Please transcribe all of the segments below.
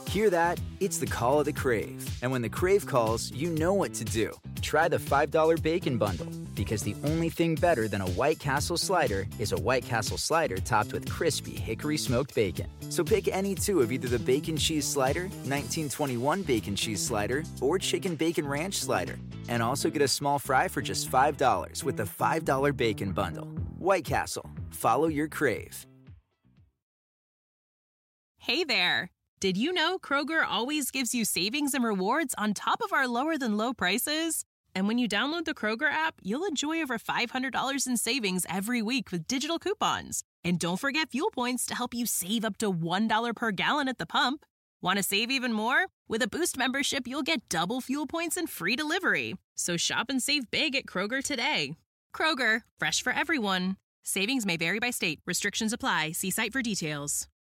Hear that? It's the call of the Crave. And when the Crave calls, you know what to do. Try the $5 Bacon Bundle, because the only thing better than a White Castle slider is a White Castle slider topped with crispy hickory smoked bacon. So pick any two of either the Bacon Cheese Slider, 1921 Bacon Cheese Slider, or Chicken Bacon Ranch Slider. And also get a small fry for just $5 with the $5 Bacon Bundle. White Castle. Follow your Crave. Hey there. Did you know Kroger always gives you savings and rewards on top of our lower-than-low prices? And when you download the Kroger app, you'll enjoy over $500 in savings every week with digital coupons. And don't forget fuel points to help you save up to $1 per gallon at the pump. Want to save even more? With a Boost membership, you'll get double fuel points and free delivery. So shop and save big at Kroger today. Kroger, fresh for everyone. Savings may vary by state. Restrictions apply. See site for details.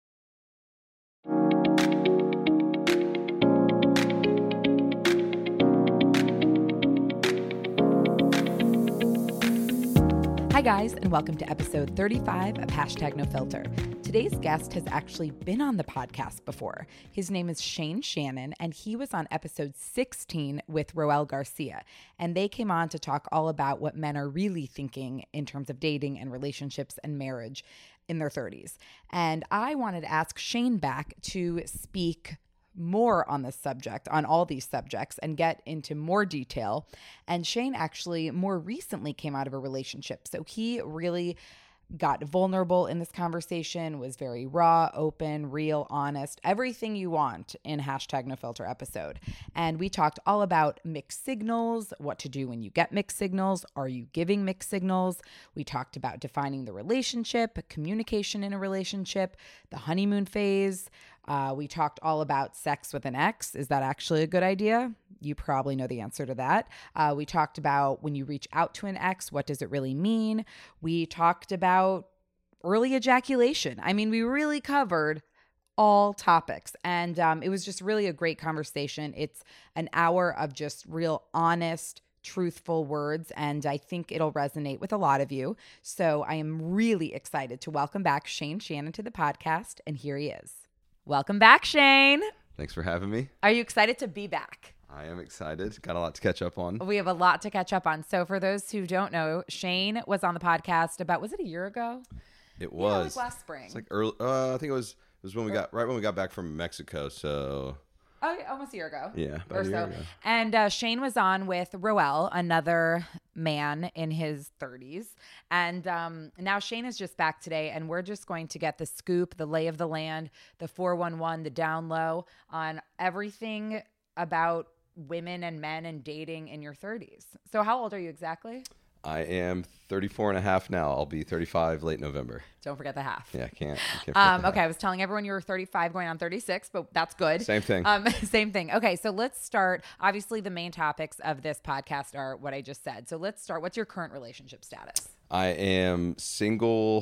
Hi guys, and welcome to episode 35 of #NoFilter. Today's guest has actually been on the podcast before. His name is Shane Shannon, and he was on episode 16 with Roel Garcia. And they came on to talk all about what men are really thinking in terms of dating and relationships and marriage in their 30s. And I wanted to ask Shane back to speak more on this subject, on all these subjects, and get into more detail. And Shane actually more recently came out of a relationship. So he really got vulnerable in this conversation, was very raw, open, real, honest, everything you want in #NoFilter episode. And we talked all about mixed signals, what to do when you get mixed signals. Are you giving mixed signals? We talked about defining the relationship, communication in a relationship, the honeymoon phase. We talked all about sex with an ex. Is that actually a good idea? You probably know the answer to that. We talked about when you reach out to an ex, what does it really mean? We talked about early ejaculation. I mean, we really covered all topics. And it was just really a great conversation. It's an hour of just real honest, truthful words, and I think it'll resonate with a lot of you. So I am really excited to welcome back Shane Shannon to the podcast, and here he is. Welcome back, Shane. Thanks for having me. Are you excited to be back? I am excited. Got a lot to catch up on. We have a lot to catch up on. So for those who don't know, Shane was on the podcast about, was it a year ago? It was. Yeah, like last spring. It's like early. I think it was when we got when we got back from Mexico. So. Oh, almost a year ago. Yeah, or so. Ago. And Shane was on with Roel, another man in his 30s. And now Shane is just back today, and we're just going to get the scoop, the lay of the land, the 411, the down low on everything about women and men and dating in your 30s. So how old are you exactly? I am 34 and a half now. I'll be 35 late November. Don't forget the half. Yeah, I can't okay, I was telling everyone you were 35 going on 36, but that's good. Same thing. Same thing. Okay, so let's start. Obviously, the main topics of this podcast are what I just said. So let's start. What's your current relationship status? I am single.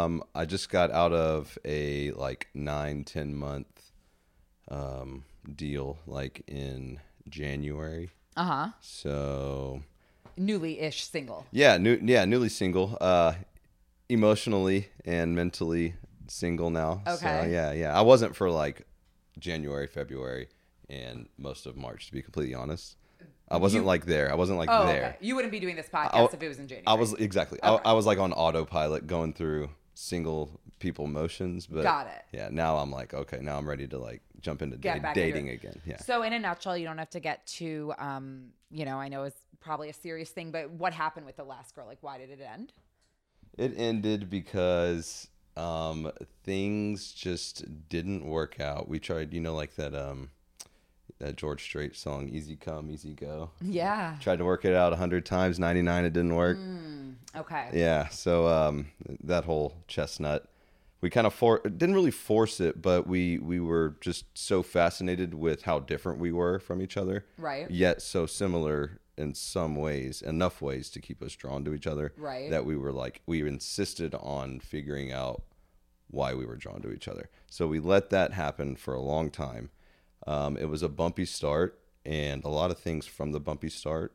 I just got out of a 9-10 month deal in January. Uh-huh. So... Newly-ish single. Yeah, newly single. Emotionally and mentally single now. Okay. So yeah. I wasn't for January, February, and most of March, to be completely honest. I wasn't there. I wasn't there. Okay. You wouldn't be doing this podcast if it was in January. I was exactly. Okay. I was on autopilot going through single people motions, but got it. Yeah, now I'm okay, now I'm ready to jump into dating again. Yeah. So in a nutshell, you don't have to get too I know it's probably a serious thing, but what happened with the last girl? Why did it end? It ended because things just didn't work out. We tried, that George Strait song, Easy Come, Easy Go. Yeah. Tried to work it out 100 times, 99 it didn't work. Okay. Yeah, so that whole chestnut, we kind of didn't really force it, but we were just so fascinated with how different we were from each other. Right. Yet so similar in some ways, enough ways to keep us drawn to each other. Right. That we were we insisted on figuring out why we were drawn to each other. So we let that happen for a long time. It was a bumpy start, and a lot of things from the bumpy start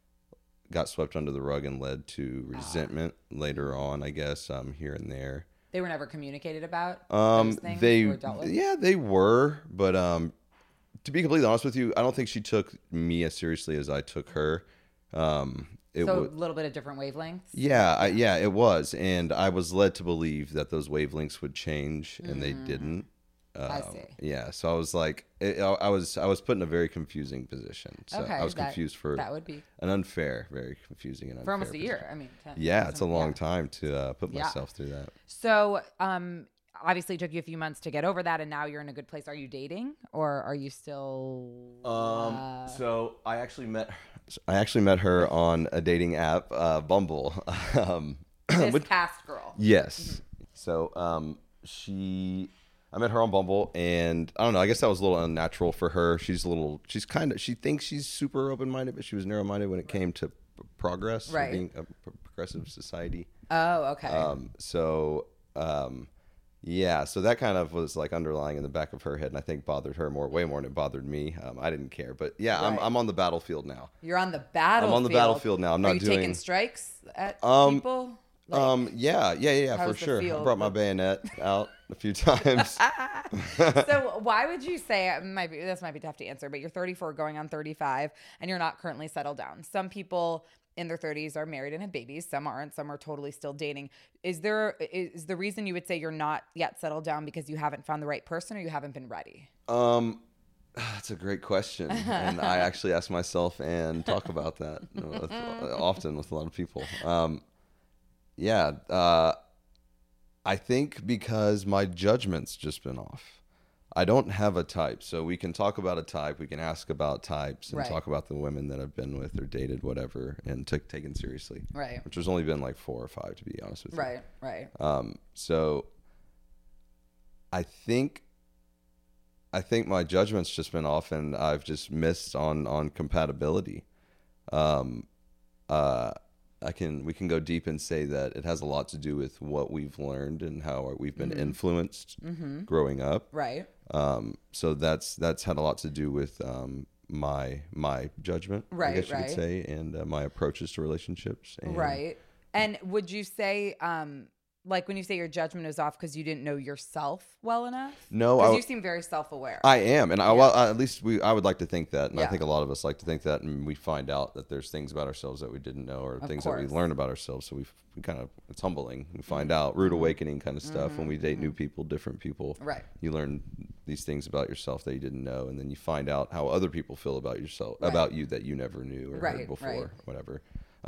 got swept under the rug and led to resentment later on, I guess, here and there. They were never communicated about those things or dealt with? Yeah, they were, but to be completely honest with you, I don't think she took me as seriously as I took her. So a little bit of different wavelengths? Yeah, it was, and I was led to believe that those wavelengths would change, and they didn't. I see. Yeah, so I was like, I was put in a very confusing position. So Okay, I was confused for that would be very confusing and unfair for almost a position. year. I mean, Yeah, it's a long time to put myself through that. So, obviously, it took you a few months to get over that, and now you're in a good place. Are you dating, or are you still? So I actually met her on a dating app, Bumble. This past girl. Yes. So I met her on Bumble, and I don't know, I guess that was a little unnatural for her. She thinks she's super open-minded, but she was narrow-minded when it came to progress, right? Being a progressive society. Oh, okay. So that kind of was like underlying in the back of her head, and I think bothered her way more than it bothered me. I didn't care, but yeah, right. I'm on the battlefield now. You're on the battlefield. I'm on the battlefield now. I'm not doing. Are you taking strikes at people? Yeah, for sure. I brought my bayonet out a few times. So why would you say, this might be tough to answer, but you're 34 going on 35 and you're not currently settled down. Some people in their 30s are married and have babies. Some aren't. Some are totally still dating. Is the reason you would say you're not yet settled down because you haven't found the right person or you haven't been ready? That's a great question. And I actually ask myself and talk about that often with a lot of people. I think because my judgment's just been off. I don't have a type, so we can talk about a type. We can ask about types and talk about the women that I've been with or dated, whatever, and taken seriously. Right. Which has only been like 4 or 5, to be honest with you. Right. So I think my judgment's just been off, and I've just missed on compatibility. We can go deep and say that it has a lot to do with what we've learned and how we've been influenced growing up. Right. So that's had a lot to do with my judgment, I guess you could say, and my approaches to relationships. Right. And would you say, like when you say your judgment is off because you didn't know yourself well enough? No. Because you seem very self-aware. I am. And at least I would like to think that. And I think a lot of us like to think that. And we find out that there's things about ourselves that we didn't know or things that we learn about ourselves. So we kind of, it's humbling. We find out rude awakening kind of stuff when we date new people, different people. Right. You learn these things about yourself that you didn't know. And then you find out how other people feel about yourself, about you that you never knew or heard before, whatever.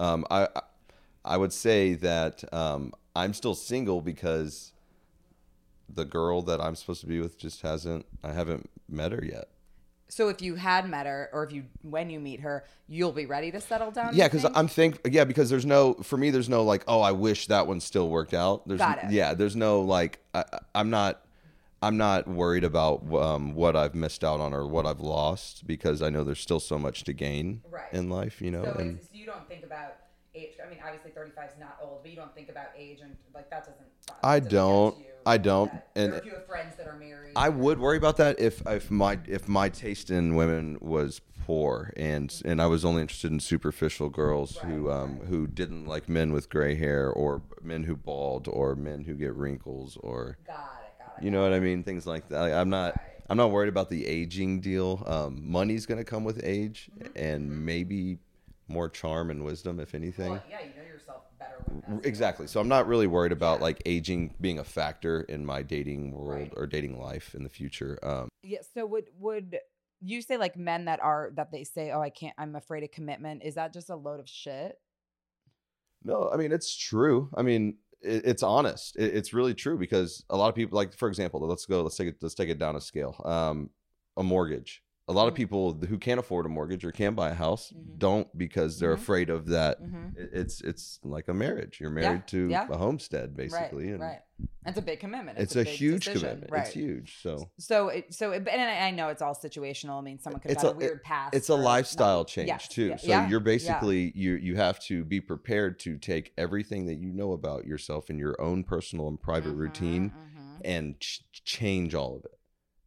I would say that I'm still single because the girl that I'm supposed to be with just I haven't met her yet. So if you had met her, or when you meet her, you'll be ready to settle down? Yeah, because because there's no like, oh, I wish that one still worked out. Got it. Yeah, there's no like, I'm not worried about what I've missed out on or what I've lost, because I know there's still so much to gain in life, you know. So you don't think about age. I mean, obviously 35 is not old, but you don't think about age and like that doesn't. I don't. And if you have friends that are married, I would worry about that if my taste in women was poor and I was only interested in superficial girls who didn't like men with gray hair or men who bald or men who get wrinkles or. Got it. You know what I mean? Things like that. I'm not worried about the aging deal. Money's gonna come with age and maybe more charm and wisdom, if anything. Well, yeah, you know yourself better with that. Exactly. So I'm not really worried about like aging being a factor in my dating world or dating life in the future. Yeah. So would you say like men that they say, oh, I'm afraid of commitment. Is that just a load of shit? No, I mean, it's true. I mean, it's honest. It's really true, because a lot of people, like, for example, let's take it down a scale. A mortgage. A lot of people who can't afford a mortgage or can't buy a house don't, because they're afraid of that. It's like a marriage. You're married to a homestead, basically. Right. It's a big commitment. It's a huge commitment. Right. It's huge. And I know it's all situational. I mean, someone could have had a weird past. It's a lifestyle change too. So you're basically, you have to be prepared to take everything that you know about yourself in your own personal and private routine and change all of it.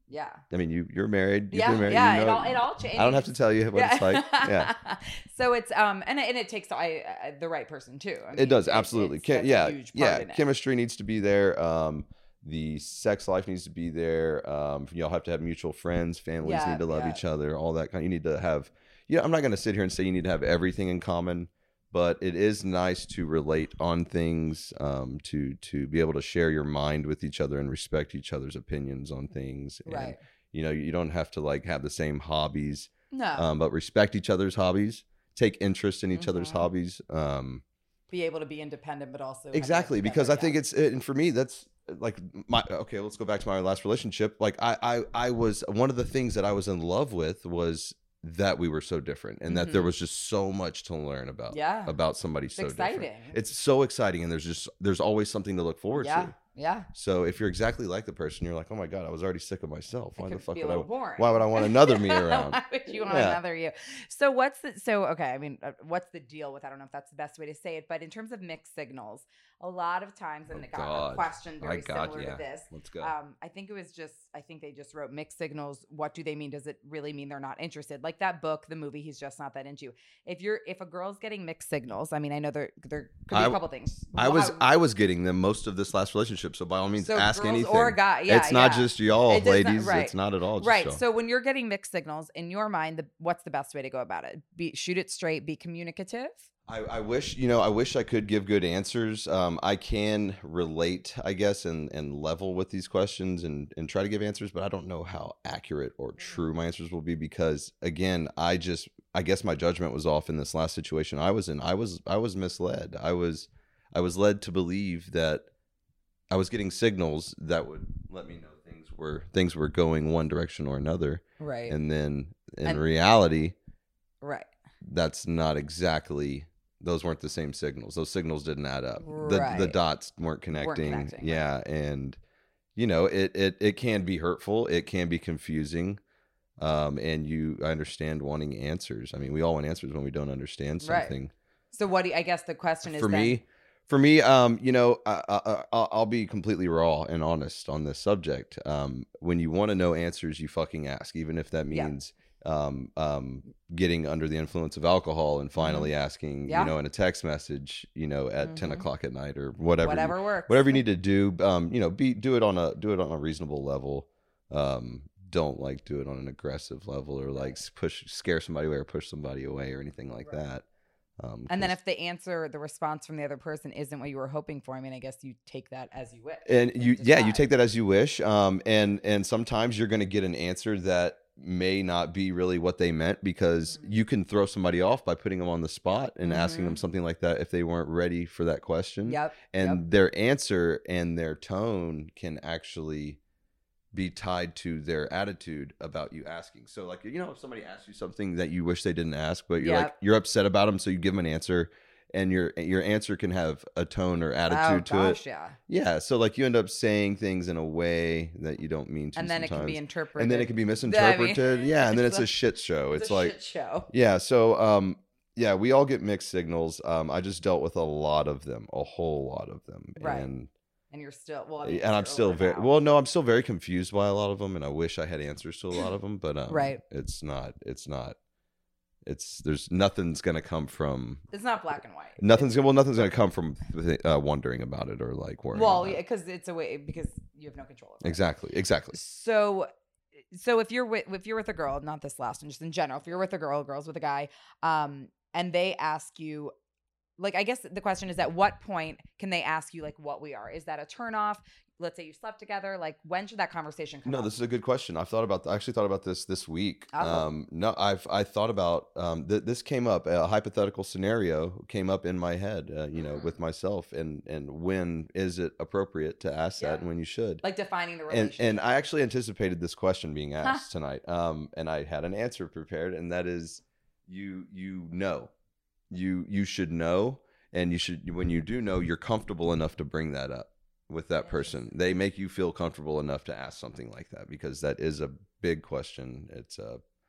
Yeah. I mean, you're married. You've Yeah, been married. yeah. You know, It all changes. I don't have to tell you what it's like. Yeah. So it's and it takes the right person too. I mean, It does, absolutely. that's a huge part in it. Chemistry needs to be there. The sex life needs to be there. Y'all have to have mutual friends. Families need to love each other. All that kind. You need to have. Yeah, I'm not going to sit here and say you need to have everything in common, but it is nice to relate on things. To be able to share your mind with each other and respect each other's opinions on things. And, Right. you don't have to like have the same hobbies. No. But respect each other's hobbies. Take interest in each other's hobbies. Be able to be independent, but also Exactly, because I think it's, and for me, that's like let's go back to my last relationship. Like I was, one of the things that I was in love with was that we were so different, and that there was just so much to learn about somebody so exciting. different. It's so exciting, and there's always something to look forward to. Yeah. So if you're exactly like the person, you're like, oh my God, I was already sick of myself. Why the fuck would boring. why would I want another me around? Why would you want another you? So what's the deal with, I don't know if that's the best way to say it, but in terms of mixed signals, a lot of times, and they got a question very similar to this. Let's go. I think they just wrote mixed signals. What do they mean? Does it really mean they're not interested? Like that book, the movie, He's Just Not That Into You. If a girl's getting mixed signals, I mean, I know there could be a couple things. I was getting them most of this last relationship. So by all means, ask girls anything. or guy, it's not just y'all, ladies. It's not at all. Right. So when you're getting mixed signals, in your mind, what's the best way to go about it? Shoot it straight. Be communicative. I wish I could give good answers. I can relate, I guess, and level with these questions and try to give answers, but I don't know how accurate or true my answers will be because, again, I guess my judgment was off in this last situation I was in. I was misled. I was led to believe that I was getting signals that would let me know things were going one direction or another. Right. And then in reality, right, that's not exactly. Those weren't the same signals. Those signals didn't add up. Right. The dots weren't connecting. Yeah, right. And it can be hurtful. It can be confusing. And I understand wanting answers. I mean, we all want answers when we don't understand something. Right. So I guess the question is For me, I'll be completely raw and honest on this subject. When you want to know answers, you fucking ask, even if that means getting under the influence of alcohol and finally asking, in a text message, at 10 o'clock at night or whatever works, whatever you need to do. Do it on a reasonable level. Don't like do it on an aggressive level or like scare somebody away or push somebody away or anything like that. And then if the response from the other person isn't what you were hoping for, I mean, I guess you take that as you wish. And you take that as you wish. And sometimes you're going to get an answer that may not be really what they meant because you can throw somebody off by putting them on the spot and asking them something like that if they weren't ready for that question. And their answer and their tone can actually be tied to their attitude about you asking. So like, if somebody asks you something that you wish they didn't ask, but you're upset about them. So you give them an answer and your answer can have a tone or attitude to it. Yeah. So like you end up saying things in a way that you don't mean to. And then sometimes. It can be interpreted. And then it can be misinterpreted. And then it's a shit show. It's like, shit show. Yeah. So, we all get mixed signals. I just dealt with a lot of them, a whole lot of them. Right. And you're still I'm still very confused by a lot of them, and I wish I had answers to a lot of them, but nothing's gonna come from. It's not black and white. Nothing's gonna come from wondering about it or like worrying. Well, because it's a way because you have no control over it. Exactly. So if you're with a girl, not this last one, just in general, if you're with a girl's with a guy, and they ask you. Like, I guess the question is, at what point can they ask you, like, what we are? Is that a turnoff? Let's say you slept together. Like, when should that conversation come up? No, this is a good question. I actually thought about this week. I thought about this came up. A hypothetical scenario came up in my head, with myself. And when is it appropriate to ask that and when you should? Like defining the relationship. And I actually anticipated this question being asked tonight. And I had an answer prepared, and that is you know. You should know, and when you do know, you're comfortable enough to bring that up with that person. They make you feel comfortable enough to ask something like that because that is a big question. It's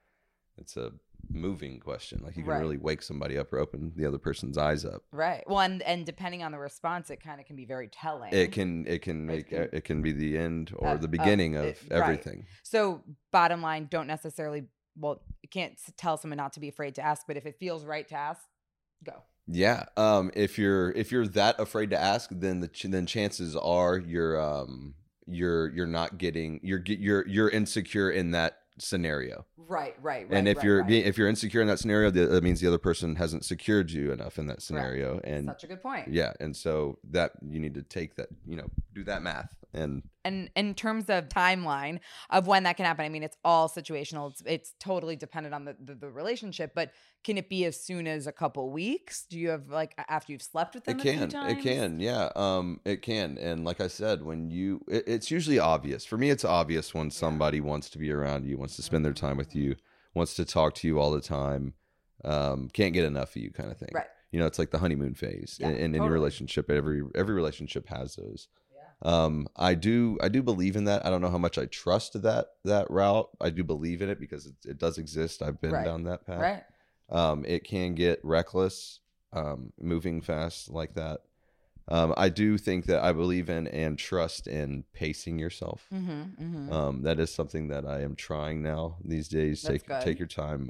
it's a moving question. Like you can Right. really wake somebody up or open the other person's eyes up. Right. Well, and depending on the response, it kind of can be very telling. It can be the end or the beginning of right. everything. So bottom line, don't necessarily, well, you can't tell someone not to be afraid to ask, but if it feels right to ask, go. Yeah. If you're that afraid to ask, then then chances are you're not getting you're insecure in that scenario. Right. And if you're insecure in that scenario, that means the other person hasn't secured you enough in that scenario. Correct. And such a good point. yeah, and so that you need to take that, do that math. And in terms of timeline of when that can happen, I mean, it's all situational. It's totally dependent on the relationship, but can it be as soon as a couple weeks? Do you have like after you've slept with them a few times? It can, yeah. It can. And like I said, it's usually obvious. For me, it's obvious when somebody wants to be around you, wants to spend their time with you, wants to talk to you all the time, can't get enough of you kind of thing. Right. It's like the honeymoon phase in any relationship. Every relationship has those. I do believe in that. I don't know how much I trust that route. I do believe in it because it does exist. I've been down that path. Right. It can get reckless, moving fast like that. I do think that I believe in and trust in pacing yourself. That is something that I am trying now these days. Take your time.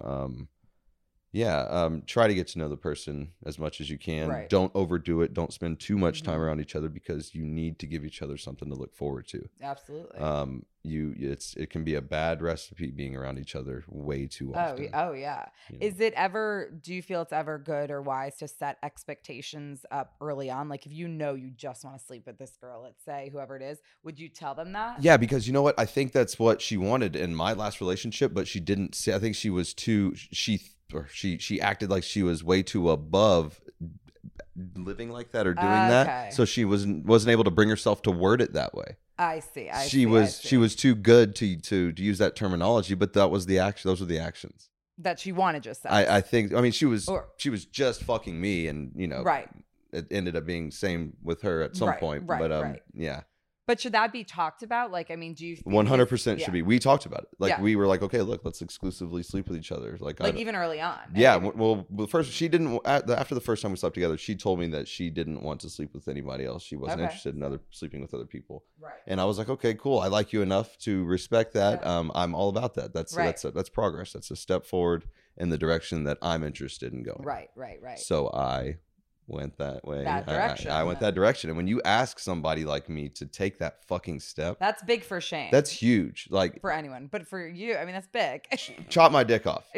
Try to get to know the person as much as you can. Right. Don't overdo it. Don't spend too much time around each other because you need to give each other something to look forward to. Absolutely. It can be a bad recipe being around each other way too often. Oh yeah. Do you feel it's ever good or wise to set expectations up early on? Like if you just want to sleep with this girl, let's say, whoever it is, would you tell them that? Yeah, because you know what? I think that's what she wanted in my last relationship, but she didn't say. I think she was she acted like she was way too above living like that or doing that. So she wasn't able to bring herself to word it that way. I see. She was too good to use that terminology, but that was the action. Those were the actions that she wanted just sex. I think. I mean, she was just fucking me, and right. It ended up being same with her at some point. But yeah. But should that be talked about? Like, I mean, do you think 100% should be? We talked about it. Like we were like, okay, look, let's exclusively sleep with each other. Like even early on. Yeah. Well, first she didn't. After the first time we slept together, she told me that she didn't want to sleep with anybody else. She wasn't interested in sleeping with other people. Right. And I was like, okay, cool. I like you enough to respect that. Yeah. I'm all about that. That's progress. That's a step forward in the direction that I'm interested in going. Right. So I went that way. That direction. I went that direction. And when you ask somebody like me to take that fucking step, that's big for Shane. That's huge. Like for anyone, but for you, I mean, that's big. Chop my dick off.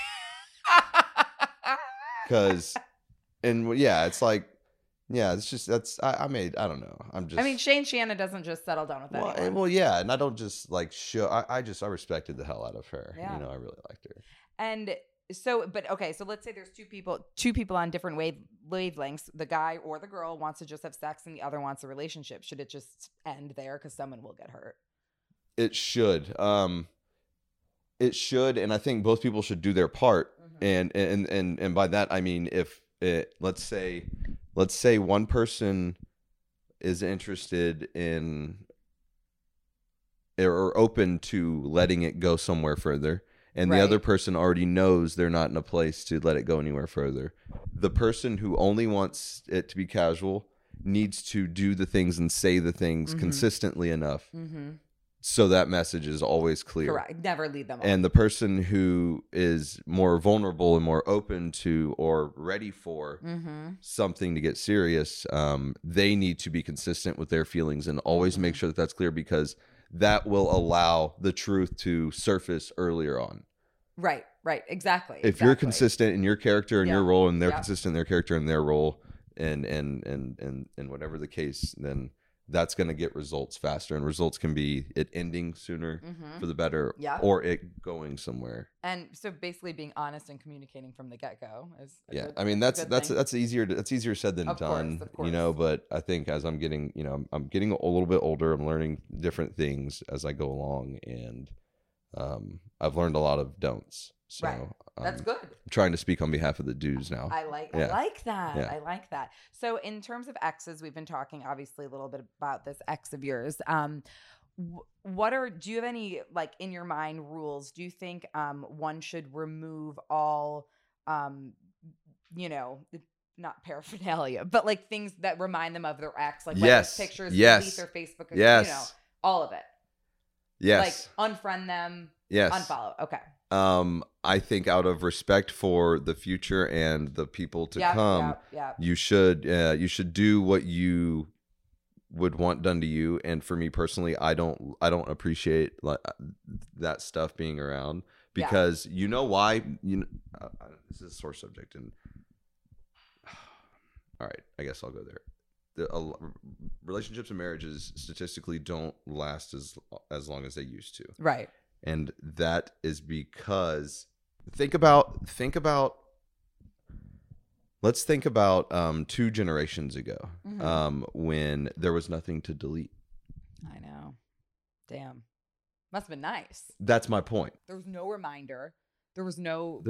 Because, it's like, it's just I don't know. I mean, Shane Shannon doesn't just settle down with anyone. Well, yeah, and I don't just like show. I respected the hell out of her. Yeah. I really liked her. And so, but okay, so let's say there's two people on different wavelengths. The guy or the girl wants to just have sex and the other wants a relationship. Should it just end there? Because someone will get hurt. It should. It should, and I think both people should do their part. And by that I mean let's say one person is interested in or open to letting it go somewhere further. And the other person already knows they're not in a place to let it go anywhere further. The person who only wants it to be casual needs to do the things and say the things consistently enough so that message is always clear. Correct. Never lead them on. And the person who is more vulnerable and more open to or ready for something to get serious, they need to be consistent with their feelings and always make sure that that's clear, because that will allow the truth to surface earlier on. Right. Exactly. If you're consistent in your character and your role, and they're consistent in their character and their role, and whatever the case, then that's going to get results faster. And results can be it ending sooner for the better, or it going somewhere. And so basically being honest and communicating from the get-go is I mean, that's easier said than done, of course. But I think as I'm getting, I'm getting a little bit older, I'm learning different things as I go along, and I've learned a lot of don'ts. So that's good. I'm trying to speak on behalf of the dudes now. I like that. Yeah. I like that. So in terms of exes, we've been talking obviously a little bit about this ex of yours. Do you have any, like, in your mind rules? Do you think one should remove all, you know, not paraphernalia, but like things that remind them of their ex, like whether it's pictures, delete their Facebook, you know, all of it. Yes. Like unfriend them. Yes. Unfollow. Okay. I think out of respect for the future and the people to come, you should do what you would want done to you. And for me personally, I don't appreciate that stuff being around because you know why? This is a sore subject, and all right, I guess I'll go there. Relationships and marriages statistically don't last as long as they used to. Right. And that is because think about let's think about 2 generations ago, when there was nothing to delete. I know. Damn. Must have been nice. That's my point. There was no reminder. There's no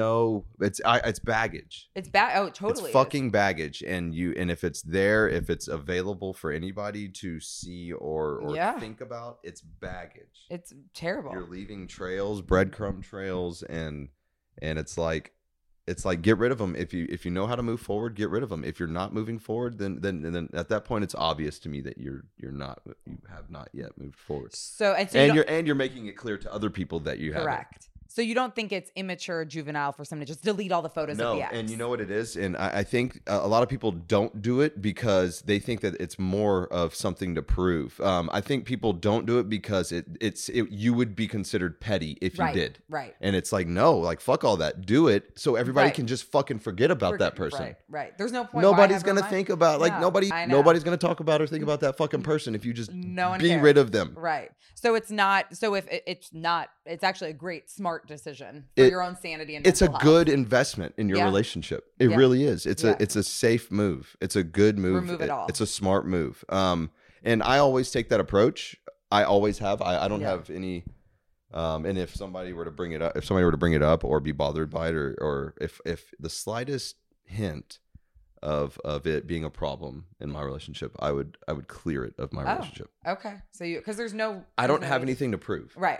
it's baggage. It's bad. Oh, totally. It's fucking baggage. And if it's there, if it's available for anybody to see or think about, it's baggage. It's terrible. You're leaving trails, breadcrumb trails, and it's like get rid of them. If you know how to move forward, get rid of them. If you're not moving forward, then at that point it's obvious to me that you have not yet moved forward. You're making it clear to other people that you have. Correct. So you don't think it's immature, juvenile for someone to just delete all the photos of the ex? No, and you know what it is? And I think a lot of people don't do it because they think that it's more of something to prove. I think people don't do it because you would be considered petty if you did. Right. And it's like, no, like fuck all that. Do it so everybody can just fucking forget about that person. Right. There's no point. Nobody's going to think about nobody's going to talk about or think about that fucking person if you just be rid of them. Right. So it's not, so if it's actually a great, smart decision for your own sanity and it's a health. Good investment in your relationship. It really is. It's a safe move. It's a good move. Remove it all. It's a smart move. And I always take that approach. I always have. I don't have any. And if somebody were to bring it up, or be bothered by it, or if the slightest hint of it being a problem in my relationship, I would clear it of my relationship. Okay. So because I don't have anything to prove. Right.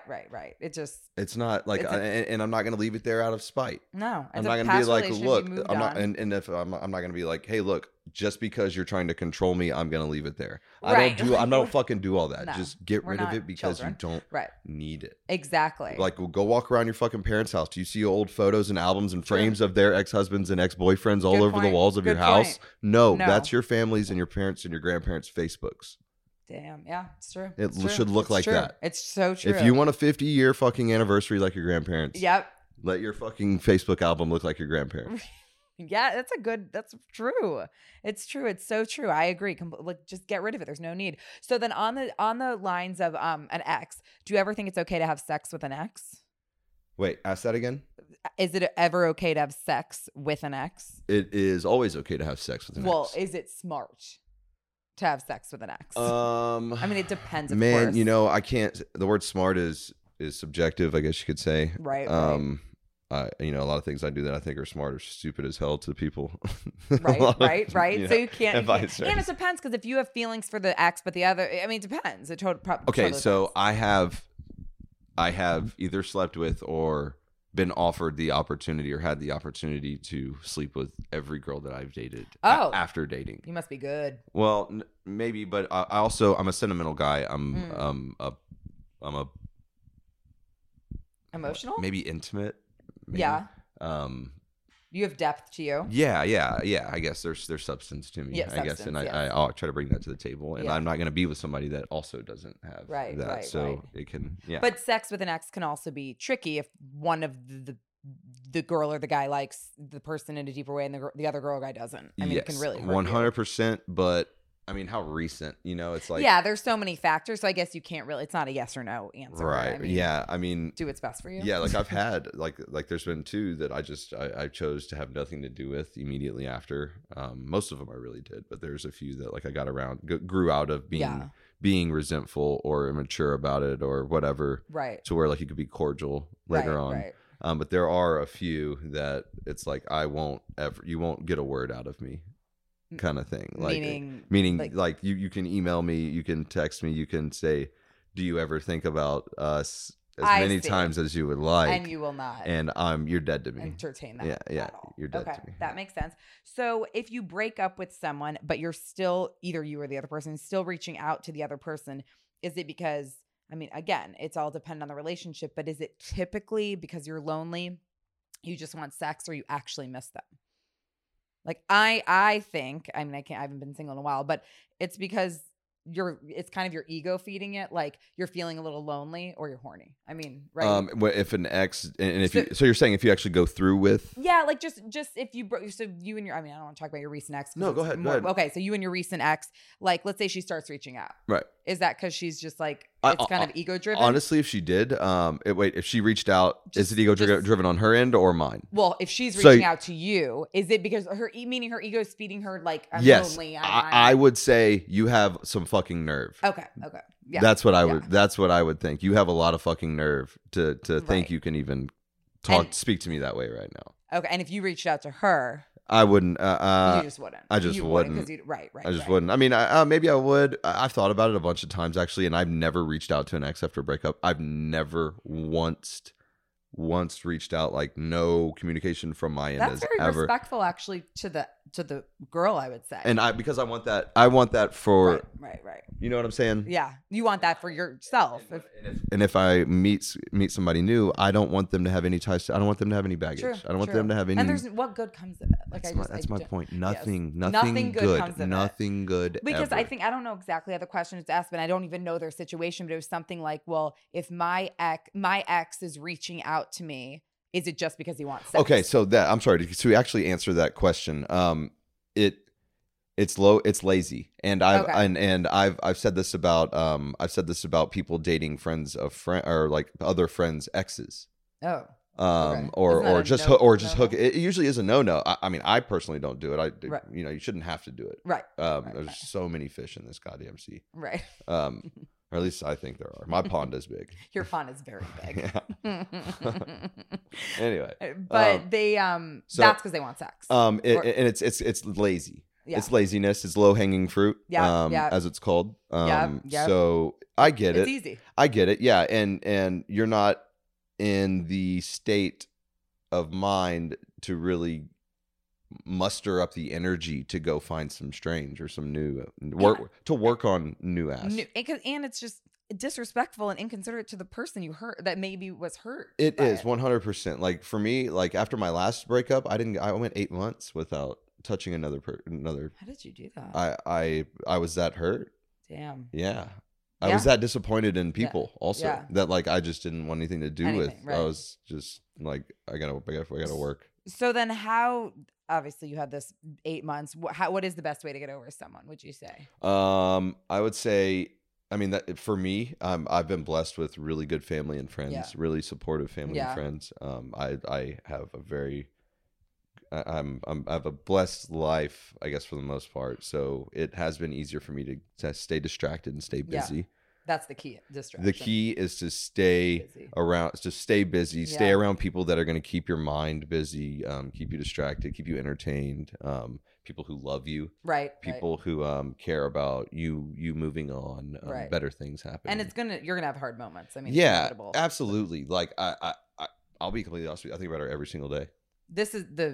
It's not like, and I'm not going to leave it there out of spite. No, I'm not going to be like, look, I'm not, and if I'm not going to be like, hey, look, just because you're trying to control me, I'm going to leave it there. I don't fucking do all that. No, just get rid of it because you don't need it. Exactly. Like, go walk around your fucking parents' house. Do you see old photos and albums and frames of their ex-husbands and ex-boyfriends all over the walls of your house? No, that's your family's and your parents' and your grandparents' Facebooks. Damn, yeah, it's true. It should look like that. It's so true. If you want a 50-year fucking anniversary like your grandparents, let your fucking Facebook album look like your grandparents. Yeah, that's true. It's true. It's so true. I agree. Like, just get rid of it. There's no need. So then on the lines of an ex, do you ever think it's okay to have sex with an ex? Wait, ask that again. Is it ever okay to have sex with an ex? It is always okay to have sex with an ex. Well, is it smart to have sex with an ex? I mean, it depends. Of man, course. you know, I can't. The word smart is subjective, I guess you could say. Right. You know, a lot of things I do that I think are smart are stupid as hell to people. Right. You know, so you can't. And it depends, because if you have feelings for the ex, but the other, I mean, it depends. It totally so depends. I have either slept with or been offered the opportunity or had the opportunity to sleep with every girl that I've dated after dating. You must be good. Well, maybe, but I'm a sentimental guy. I'm a emotional, maybe intimate. Maybe. Yeah. You have depth to you. Yeah. I guess there's substance to me. Yeah, I guess, and I'll try to bring that to the table. And I'm not going to be with somebody that also doesn't have that. So it can. Yeah. But sex with an ex can also be tricky if one of the girl or the guy likes the person in a deeper way and the other girl or guy doesn't. I mean, it can really hurt 100%. But I mean, how recent? You know, it's like, there's so many factors. So I guess you can't really. It's not a yes or no answer. Right. I mean, do what's best for you. Yeah. Like I've had like there's been 2 that I chose to have nothing to do with immediately after. Most of them I really did, but there's a few that like I got grew out of being resentful or immature about it or whatever. Right. To where like you could be cordial later on. Right. But there are a few that it's like you won't get a word out of me. Kind of thing, like meaning like you can email me, you can text me, you can say do you ever think about us as I many see. times as you would like? And you will not. And you're dead to me. Entertain that at all. You're dead okay, to me. that makes sense. So if you break up with someone, but you're still, either you or the other person is still reaching out to the other person, is it because, I mean, again, it's all dependent on the relationship, but is it typically because you're lonely, you just want sex, or you actually miss them? Like I think, I mean, I haven't been single in a while, but it's because it's kind of your ego feeding it. Like you're feeling a little lonely or you're horny. I mean, right? If an ex, and if so you're saying if you actually go through with, yeah, like just if you so you and your, I mean, I don't want to talk about your recent ex. No, go ahead. Okay, so you and your recent ex, like, let's say she starts reaching out. Right. Is that because she's just like, it's kind of ego driven? Honestly, if she did, if she reached out, is it ego driven on her end or mine? Well, if she's reaching out to you, is it because meaning her ego is feeding her like, I'm lonely? I would say you have some fucking nerve. Okay. Yeah. That's what I would. That's what I would think. You have a lot of fucking nerve to think you can even speak to me that way right now. Okay, and if you reached out to her, I wouldn't. you just wouldn't. I just wouldn't. Right. I just wouldn't. I mean, maybe I would. I've thought about it a bunch of times actually, and I've never reached out to an ex after a breakup. I've never once reached out. Like no communication from my end. That's very ever. Respectful, actually, to the girl, I would say. And because I want that. I want that for. Right. You know what I'm saying? Yeah, you want that for yourself. And if I meet somebody new, I don't want them to have any ties. I don't want them to have any baggage. True, I don't want them to have any. And there's what good comes of it. Like that's my point. Nothing good comes of nothing it. good. Because ever. I don't know exactly how the question is asked, but I don't even know their situation. But it was something like, well, if my ex is reaching out to me, is it just because he wants sex? Okay, so I'm sorry to actually answer that question. It's lazy, and I've said this about people dating friends of friend or like other friends' exes. Oh. Or just hook. It usually is a no. I mean, I personally don't do it. You shouldn't have to do it. Right. There's so many fish in this goddamn sea. Right. Or at least I think there are. My pond is big. Your pond is very big. Anyway, but they that's because they want sex. And it's lazy. Yeah. It's laziness. It's low hanging fruit. As it's called. So I get it. It's easy. I get it. Yeah, and you're not in the state of mind to really muster up the energy to go find some strange or some new work on new ass. And it's just disrespectful and inconsiderate to the person you hurt that maybe was hurt. It is 100%. Like for me, like after my last breakup, I went 8 months without touching another. How did you do that? I was that hurt. Damn. Yeah. I was that disappointed in people also that like I just didn't want anything to do with. Right. I was just like I gotta work. So then how, obviously you had this 8 months. What is the best way to get over someone, would you say? I would say, I mean, that for me, I've been blessed with really good family and friends, really supportive family and friends. I have a very, I have a blessed life, I guess, for the most part. So it has been easier for me to stay distracted and stay busy. Yeah. That's the key. Distraction. The key is to stay around, stay busy, stay around people that are going to keep your mind busy, keep you distracted, keep you entertained. People who love you, people who care about you moving on, better things happening. And you're gonna have hard moments. I mean, absolutely. Like I'll be completely honest with you. I think about her every single day. This is the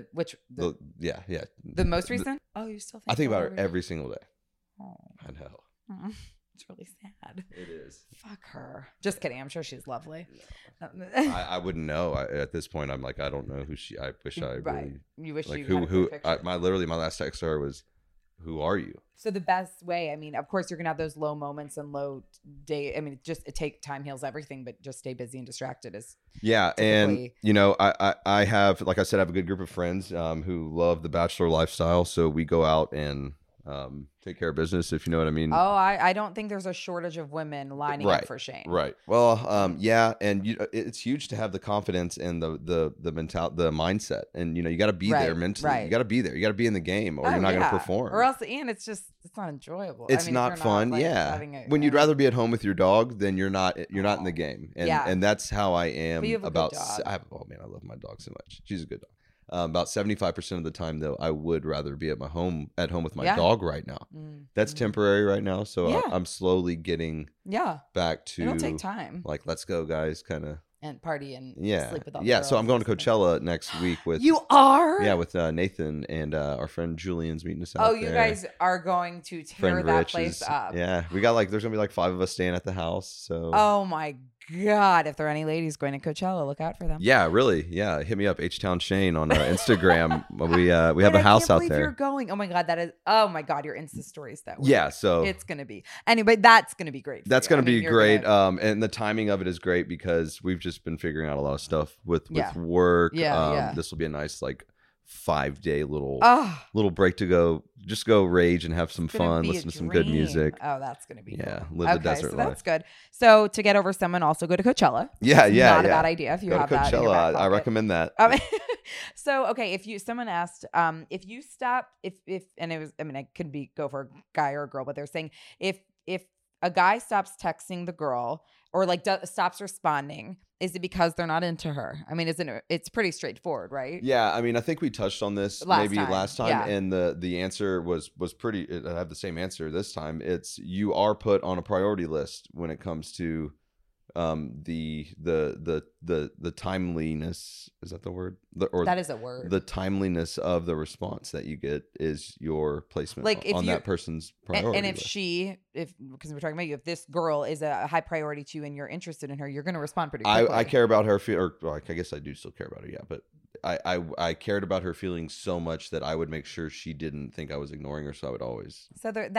most recent. You still think? I think about her every single day. Oh, I know. Oh. It's really sad. It is. Fuck her. Just kidding. I'm sure she's lovely. No. I wouldn't know. At this point, I'm like, I don't know who she. I wish I really. You wish like you who. My last text to her was, "Who are you?" So the best way. I mean, of course, you're gonna have those low moments and low day. I mean, time heals everything, but just stay busy and distracted is. Yeah, and I have, like I said, I have a good group of friends who love the bachelor lifestyle. So we go out and. Take care of business, if you know what I mean. Oh, I don't think there's a shortage of women lining up for Shane. Right. Well, and it's huge to have the confidence and the mindset, and you got to be there mentally. Right. You got to be there. You got to be in the game, or you're not going to perform. Or else, and it's not enjoyable. It's not fun. When you'd rather be at home with your dog than you're not in the game, and that's how I am about. I love my dog so much. She's a good dog. About 75% of the time, though, I would rather be at home with my Yeah. dog right now. That's temporary right now, so Yeah. I'm slowly getting back to. It'll take time. Like, let's go, guys, kind of. And party and Yeah, sleep with all the yeah. girls So I'm going or to something. Coachella next week with. You are? Yeah, with Nathan and our friend Julian's meeting us out Oh, there. you guys are going to tear Friend that Rich place is- up. Yeah, we got there's gonna be like 5 of us staying at the house. So. Oh my God. If there are any ladies going to Coachella, look out for them. Yeah, really. Yeah, hit me up, H-Town Shane on Instagram. we have Wait, a house I can't out believe there. You're going. Oh my God. Oh my God. Your Insta stories though. Yeah, so It's going to be. Anyway, that's going to be great. for that's you. going I to mean, be you're great. gonna- And the timing of it is great because we've just been figuring out a lot of stuff with Yeah. work. Yeah. This will be a nice like 5-day little break to go rage and have some It's gonna fun, be a listen to some good dream. music. Oh, that's going to be Yeah, cool. live the Okay, desert so life. that's good. So to get over someone, also go to Coachella. Yeah, It's yeah, not a yeah. bad idea if you Go have to that. In your Coachella. back I pocket. recommend that. So okay, if someone asked, if you stop, if and it was, I mean, it could be go for a guy or a girl, but they're saying if a guy stops texting the girl or like stops responding, is it because they're not into her? I mean, it's pretty straightforward, right? Yeah, I mean, I think we touched on this last time, yeah. and the answer was pretty. I have the same answer this time. It's you are put on a priority list when it comes to the timeliness. Is that the word? That is a word. The timeliness of the response that you get is your placement Like, if on you- that person's priority and if list. because we're talking about you, if this girl is a high priority to you and you're interested in her, you're going to respond pretty I quickly. care about her I guess I do still care about her, yeah, but I cared about her feelings so much that I would make sure she didn't think I was ignoring her, so I would always.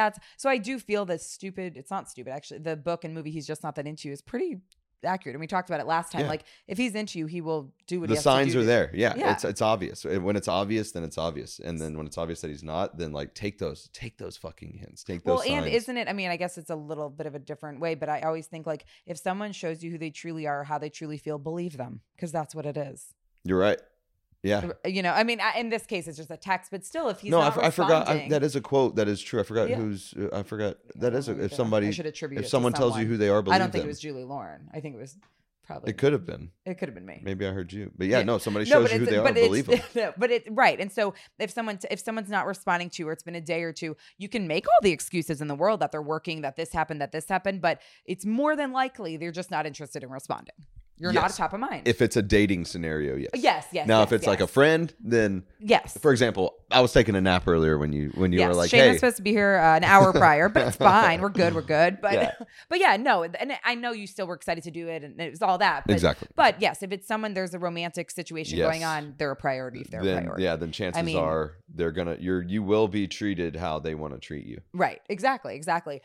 So I do feel that stupid. It's not stupid actually. The book and movie He's Just Not That Into You is pretty accurate, and we talked about it last time. Yeah. Like if he's into you, he will do what The he has signs to do. are there. Yeah, Yeah. it's obvious. When it's obvious, then it's obvious, and then when it's obvious that he's not, then like take those fucking hints. Take those Well, and signs. isn't it? I mean, I guess it's a little bit of a different way, but I always think like if someone shows you who they truly are, how they truly feel, believe them, because that's what it is. You're right. Yeah. You know, I mean, in this case, it's just a text, but still, if he's No, not I forgot. responding- That is a quote. That is true. I forgot Yeah. who's. I forgot. That is I if somebody. should attribute it If to someone tells you someone. who they are, believe I don't think them. it was Julie Lauren. I think it was probably. It could have been. It could have been me. Maybe I heard you. But yeah, no. Somebody No, shows but you who it's- they are, but believe them. No, but it right. And so if someone's not responding to you, or it's been a day or two, you can make all the excuses in the world that they're working, that this happened, but it's more than likely they're just not interested in responding. You're not Yes. top of mind. If it's a dating scenario, yes. Yes. Now, yes, if it's like a yes. friend, then Yes. for example, I was taking a nap earlier when you Yes, were like, Shane was "Hey, supposed to be here an hour prior, but it's fine. We're good. But Yeah. but yeah, no. And I know you still were excited to do it, and it was all that. But, Exactly. But yes, if it's someone, there's a romantic situation Yes. going on, they're a priority. If they're a then priority. yeah, then chances are they're gonna you will be treated how they want to treat you." Right. Exactly.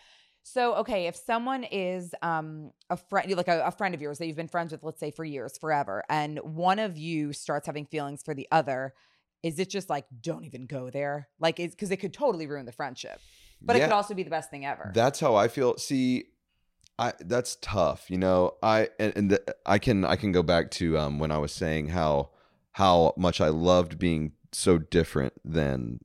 So, okay, if someone is a friend, like a friend of yours that you've been friends with, let's say for years, forever, and one of you starts having feelings for the other, is it just like, don't even go there? Like, because it could totally ruin the friendship, but it Yeah. could also be the best thing ever. That's how I feel. See, that's tough. You know, I can go back to when I was saying how much I loved being so different than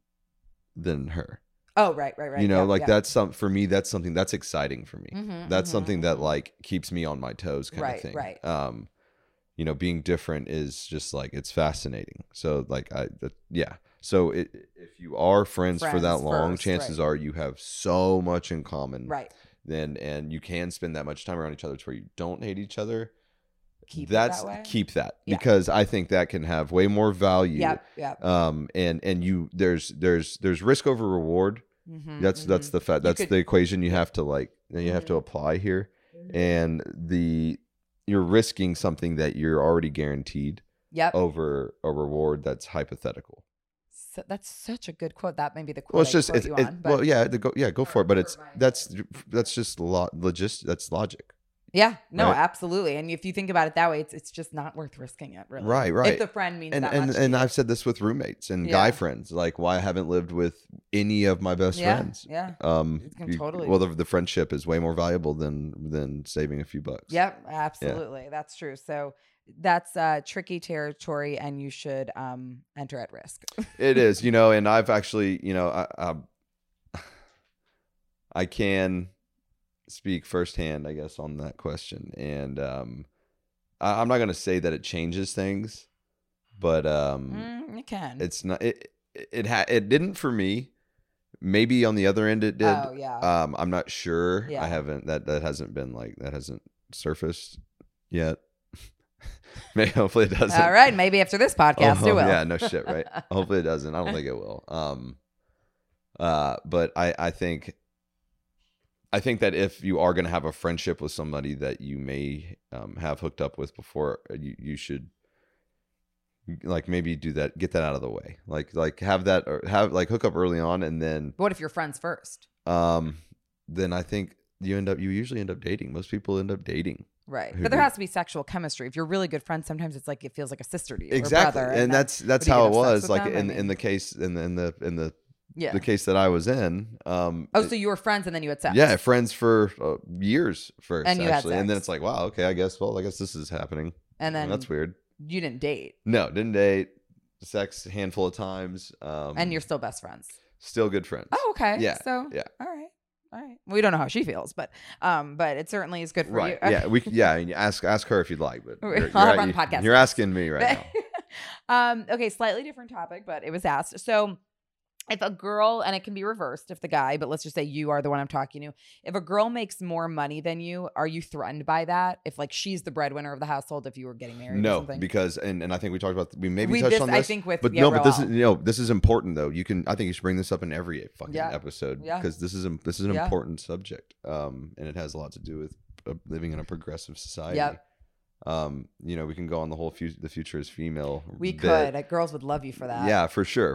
her. Oh, right. You know, Yeah, like yeah. that's something that's exciting for me. Mhm, That's mhm, something that mhm. like keeps me on my toes kind Right, of thing. right. You know, being different is just like it's fascinating. So like yeah. So if you are friends for that Friends long, first, chances right. are you have so much in common. Right. And you can spend that much time around each other to where you don't hate each other. Keep it that way? Keep that Yeah. because I think that can have way more value. Yep. And you there's risk over reward. Mhm, That's mhm. the fact. That's could- the equation you have to have to apply here, and you're risking something that you're already guaranteed Yep. over a reward that's hypothetical. So that's such a good quote. That may be the quote. Well, it's I just quote you on, but go for it. But that's just that's logic. yeah, no, right? absolutely. And if you think about it that way, it's just not worth risking it, really. Right. If the friend means And that much. to and you. I've said this with roommates and Yeah. guy friends. Like, why I haven't lived with any of my best friends. Yeah. It can totally- Well, the friendship is way more valuable than saving a few bucks. Yep, absolutely. That's true. So that's tricky territory, and you should enter at risk. It is, you know, and I've actually, you know, I can speak firsthand, I guess, on that question. And I'm not going to say that it changes things, but it can. it's not. It didn't for me. Maybe on the other end it did. Oh yeah. I'm not sure. Yeah. I haven't. That hasn't been that hasn't surfaced yet. Maybe hopefully it doesn't. All right, maybe after this podcast it will. Yeah, no shit, right? Hopefully it doesn't. I don't think it will. But I think that if you are going to have a friendship with somebody that you may have hooked up with before, you should maybe do that, get that out of the way. Have that, or hook up early on, and then What if you're friends first? Then I think you usually end up dating. Most people end up dating. Right. But there has to be sexual chemistry. If you're really good friends, sometimes it's it feels like a sister to you. Exactly. Or brother, and that's how it was. In the case yeah. the case that I was in. So you were friends and then you had sex. Yeah, friends for years first, and you actually. had sex. And then it's wow, okay, I guess this is happening. And then that's weird. You didn't date. No, didn't date. Sex a handful of times. And you're still best friends. Still good friends. Oh, okay. Yeah. So yeah. All right. We don't know how she feels, but it certainly is good for you. Right. Yeah. And you ask her if you'd like, but I'll have her on the podcast. You're asking me right now. Okay, slightly different topic, but it was asked. So if a girl, and it can be reversed if the guy, but let's just say you are the one I'm talking to. If a girl makes more money than you, are you threatened by that? If she's the breadwinner of the household, if you were getting married or something? Because, and I think we talked about, we touched on this. I think with, but no, but this is important though. I think you should bring this up in every fucking episode because this is an important subject. And it has a lot to do with living in a progressive society. Yep. We can go on the whole the future is female. We could. Girls would love you for that. Yeah, for sure.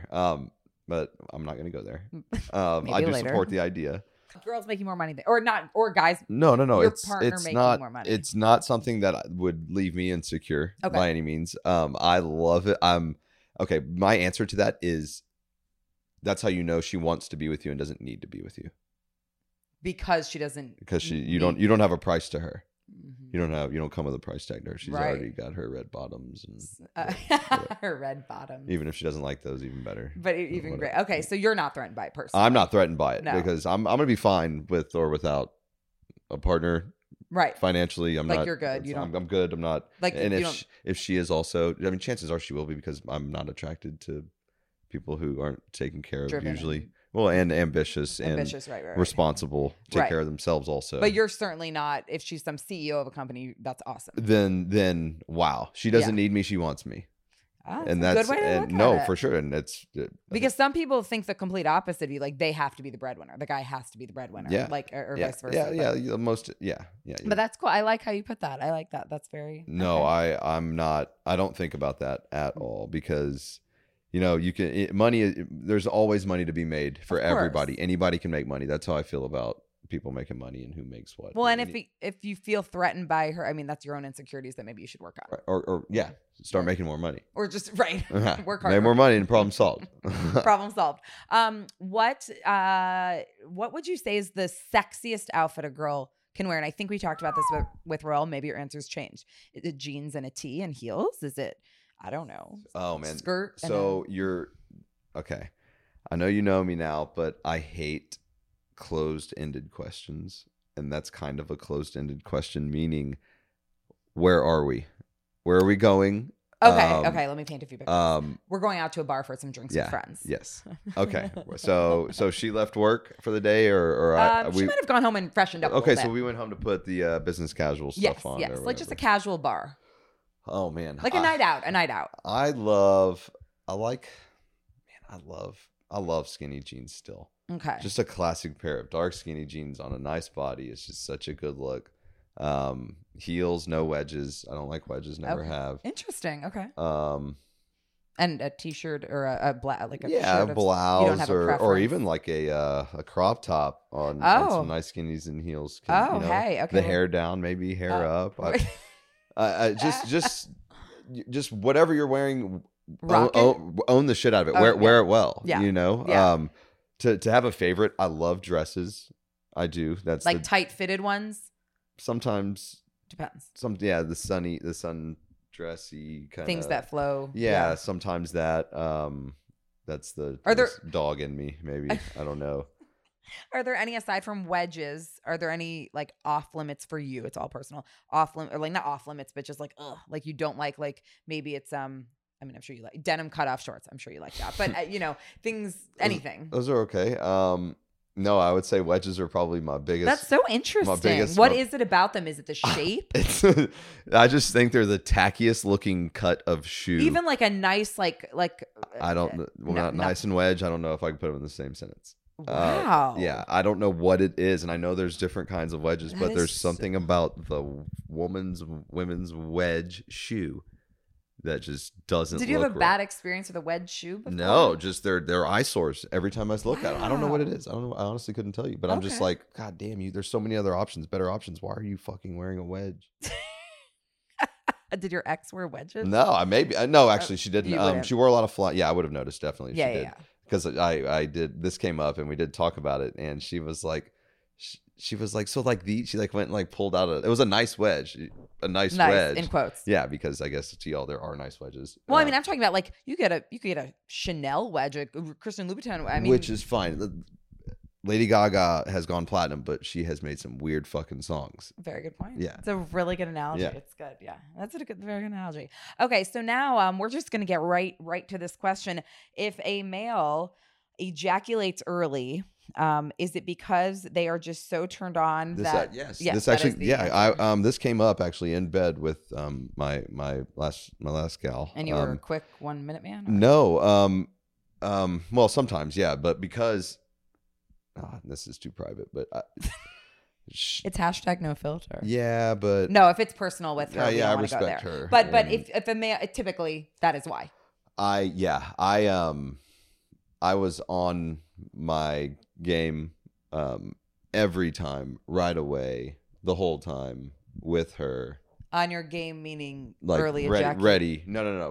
But I'm not going to go there. I do support the idea. Girls making more money or guys. No. Your partner making more money. It's not something that would leave me insecure by any means. I love it. Okay. My answer to that is that's how you know she wants to be with you and doesn't need to be with you. Because she doesn't. Because you don't have a price to her. Mm-hmm. You don't come with a price tag to her. She's already got her red bottoms and her red bottoms. Even if she doesn't like those, even better. But even great. Okay, so you're not threatened by it personally. I'm not threatened by it because I'm gonna be fine with or without a partner. Right. Financially, I'm not. You're good. I'm good. I'm not. And if she is also, chances are she will be because I'm not attracted to people who aren't taken care of usually. Well, and ambitious and right. responsible, take care of themselves also. But you're certainly not. If she's some CEO of a company, that's awesome. Then wow, she doesn't need me; she wants me. And that's a good way to look at it. For sure. And it's because some people think the complete opposite of you, they have to be the breadwinner. The guy has to be the breadwinner. Yeah. Or vice versa. Yeah. But that's cool. I like how you put that. I like that. That's very. No, okay. I'm not. I don't think about that at all because. You can money. There's always money to be made for everybody. Anybody can make money. That's how I feel about people making money and who makes what. Well, and if you feel threatened by her, that's your own insecurities that maybe you should work on. Right. Or start making more money. Or just work hard. Make more money and problem solved. Problem solved. What would you say is the sexiest outfit a girl can wear? And I think we talked about this with Royal. Maybe your answers changed. Is it jeans and a tee and heels? Is it? I don't know. Oh man. Skirt. So you're okay. I know you know me now, but I hate closed-ended questions. And that's kind of a closed-ended question, meaning where are we? Where are we going? Okay. Let me paint a few pictures. We're going out to a bar for some drinks with friends. Yes. Okay. So she left work for the day, or she might have gone home and freshened up. Okay, so we went home to put the business casual stuff on. Yes, just a casual bar. Oh man, a night out. I love skinny jeans still. Okay, just a classic pair of dark skinny jeans on a nice body. It's just such a good look. Heels, no wedges. I don't like wedges. Never have. Interesting. Okay. And a t-shirt or a black, a blouse or even a crop top on some nice skinnies and heels. Okay. The hair down, maybe hair up. Just whatever you're wearing, own the shit out of it. Wear it well. Yeah. To have a favorite, I love dresses. I do. That's tight fitted ones. Sometimes depends. The sun dressy kind of things that flow. Yeah. Sometimes that. That's the dog in me. Maybe I don't know. Are there any, aside from wedges, are there any off limits for you? It's all personal. Off limit, or not off limits, but just you don't like maybe it's I mean, I'm sure you like denim cutoff shorts. I'm sure you like that. But, things, anything. Those are okay. No, I would say wedges are probably my biggest. That's so interesting. What is it about them? Is it the shape? I just think they're the tackiest looking cut of shoe. Even like a nice, like. I don't, nice and wedge. I don't know if I can put them in the same sentence. Wow. Yeah, I don't know what it is, and I know there's different kinds of wedges, but there's something about the women's wedge shoe that just doesn't. Did you look have a bad experience with a wedge shoe before? No, just they're eyesores every time I look at them. I don't know what it is. I don't know. I honestly couldn't tell you, but I'm just like, God damn you! There's so many other options, better options. Why are you fucking wearing a wedge? Did your ex wear wedges? No, no. Actually, she didn't. She wore a lot of flat. Yeah, I would have noticed definitely. Yeah, she did. Because I did. This came up and we did talk about it, and she was like, so like she like went and like pulled out it was a nice wedge, nice wedge in quotes. Yeah, because I guess to y'all there are nice wedges. Well, I mean, I'm talking about like you could get a Chanel wedge, a Christian Louboutin. I mean, which is fine. Lady Gaga has gone platinum, but she has made some weird fucking songs. Very good point. Yeah. It's a really good analogy. Yeah. It's good. Yeah. That's a very good analogy. Okay. So now we're just going to get right to this question. If a male ejaculates early, is it because they are just so turned on yes. This actually, this came up actually in bed with my last gal. And you were a quick 1 minute man? Or? No. Well, sometimes, yeah, but because this is too private, but it's hashtag no filter. Yeah, but no, if it's personal with her, I respect her. But if a male, typically that is why. I was on my game every time, right away, the whole time with her. On your game, meaning like early ejaculation? Ready. No.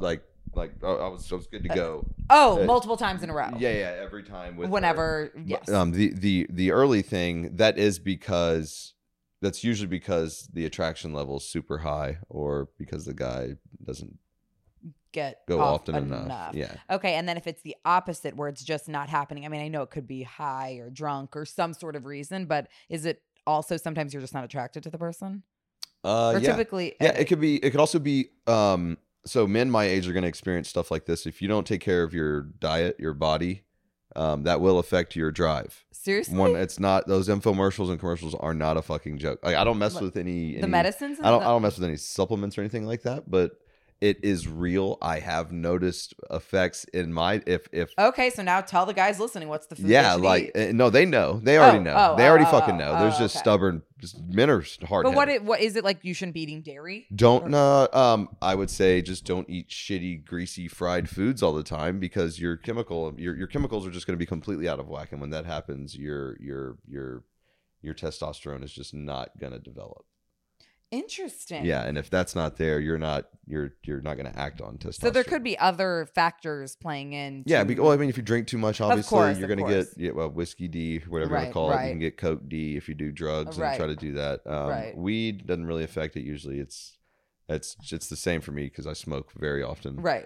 I was good to go. Multiple times in a row. Yeah, every time with whenever her. Yes. The early thing, that's usually because the attraction level is super high, or because the guy doesn't go often enough. Yeah. Okay, and then if it's the opposite where it's just not happening, I mean, I know it could be high or drunk or some sort of reason, but is it also sometimes you're just not attracted to the person? Typically, it could be. It could also be. So men my age are going to experience stuff like this. If you don't take care of your diet, your body, that will affect your drive. Seriously? It's not, those infomercials and commercials are not a fucking joke. Like, I don't mess with any the medicines. I don't mess with any supplements or anything like that, but it is real. I have noticed effects in my if. Okay, so now tell the guys listening what's the food. Yeah, like no, they know. They already know. They already fucking know. There's just stubborn. Men are hard. But what is it like? You shouldn't be eating dairy. I would say just don't eat shitty, greasy, fried foods all the time, because your chemicals are just going to be completely out of whack, and when that happens, your testosterone is just not going to develop. Interesting. Yeah, and if that's not there, you're not going to act on testosterone. So there could be other factors playing in. Yeah, well, I mean, if you drink too much, obviously you're going to get whiskey D, whatever you want to call it. You can get Coke D if you do drugs and try to do that. Weed doesn't really affect it usually. It's the same for me because I smoke very often. Right.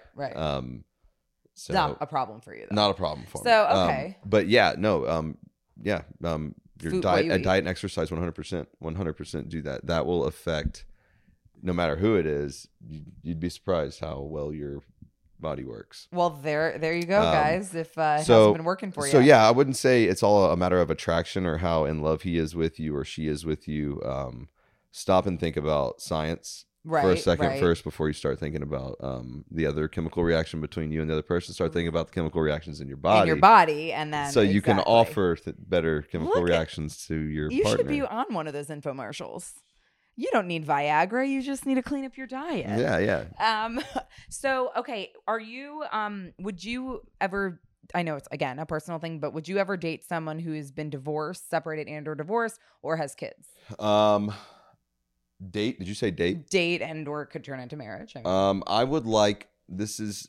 So not a problem for you, though. Not a problem for me. So okay. But yeah, no. Your diet and exercise 100% do that. That will affect, no matter who it is. You'd be surprised how well your body works. Well, there you go, guys. If it hasn't been working for you. So yeah, I wouldn't say it's all a matter of attraction or how in love he is with you or she is with you. Stop and think about science for a second first before you start thinking about the other chemical reaction between you and the other person. Start thinking about the chemical reactions in your body. And then you can offer better chemical reactions to your partner. You should be on one of those infomercials. You don't need Viagra. You just need to clean up your diet. Yeah. So, okay. Are you, would you ever, I know it's, again, a personal thing, but would you ever date someone who's been divorced, separated and or divorced, or has kids? Date? Did you say date? Date and or could turn into marriage. I would like, this is,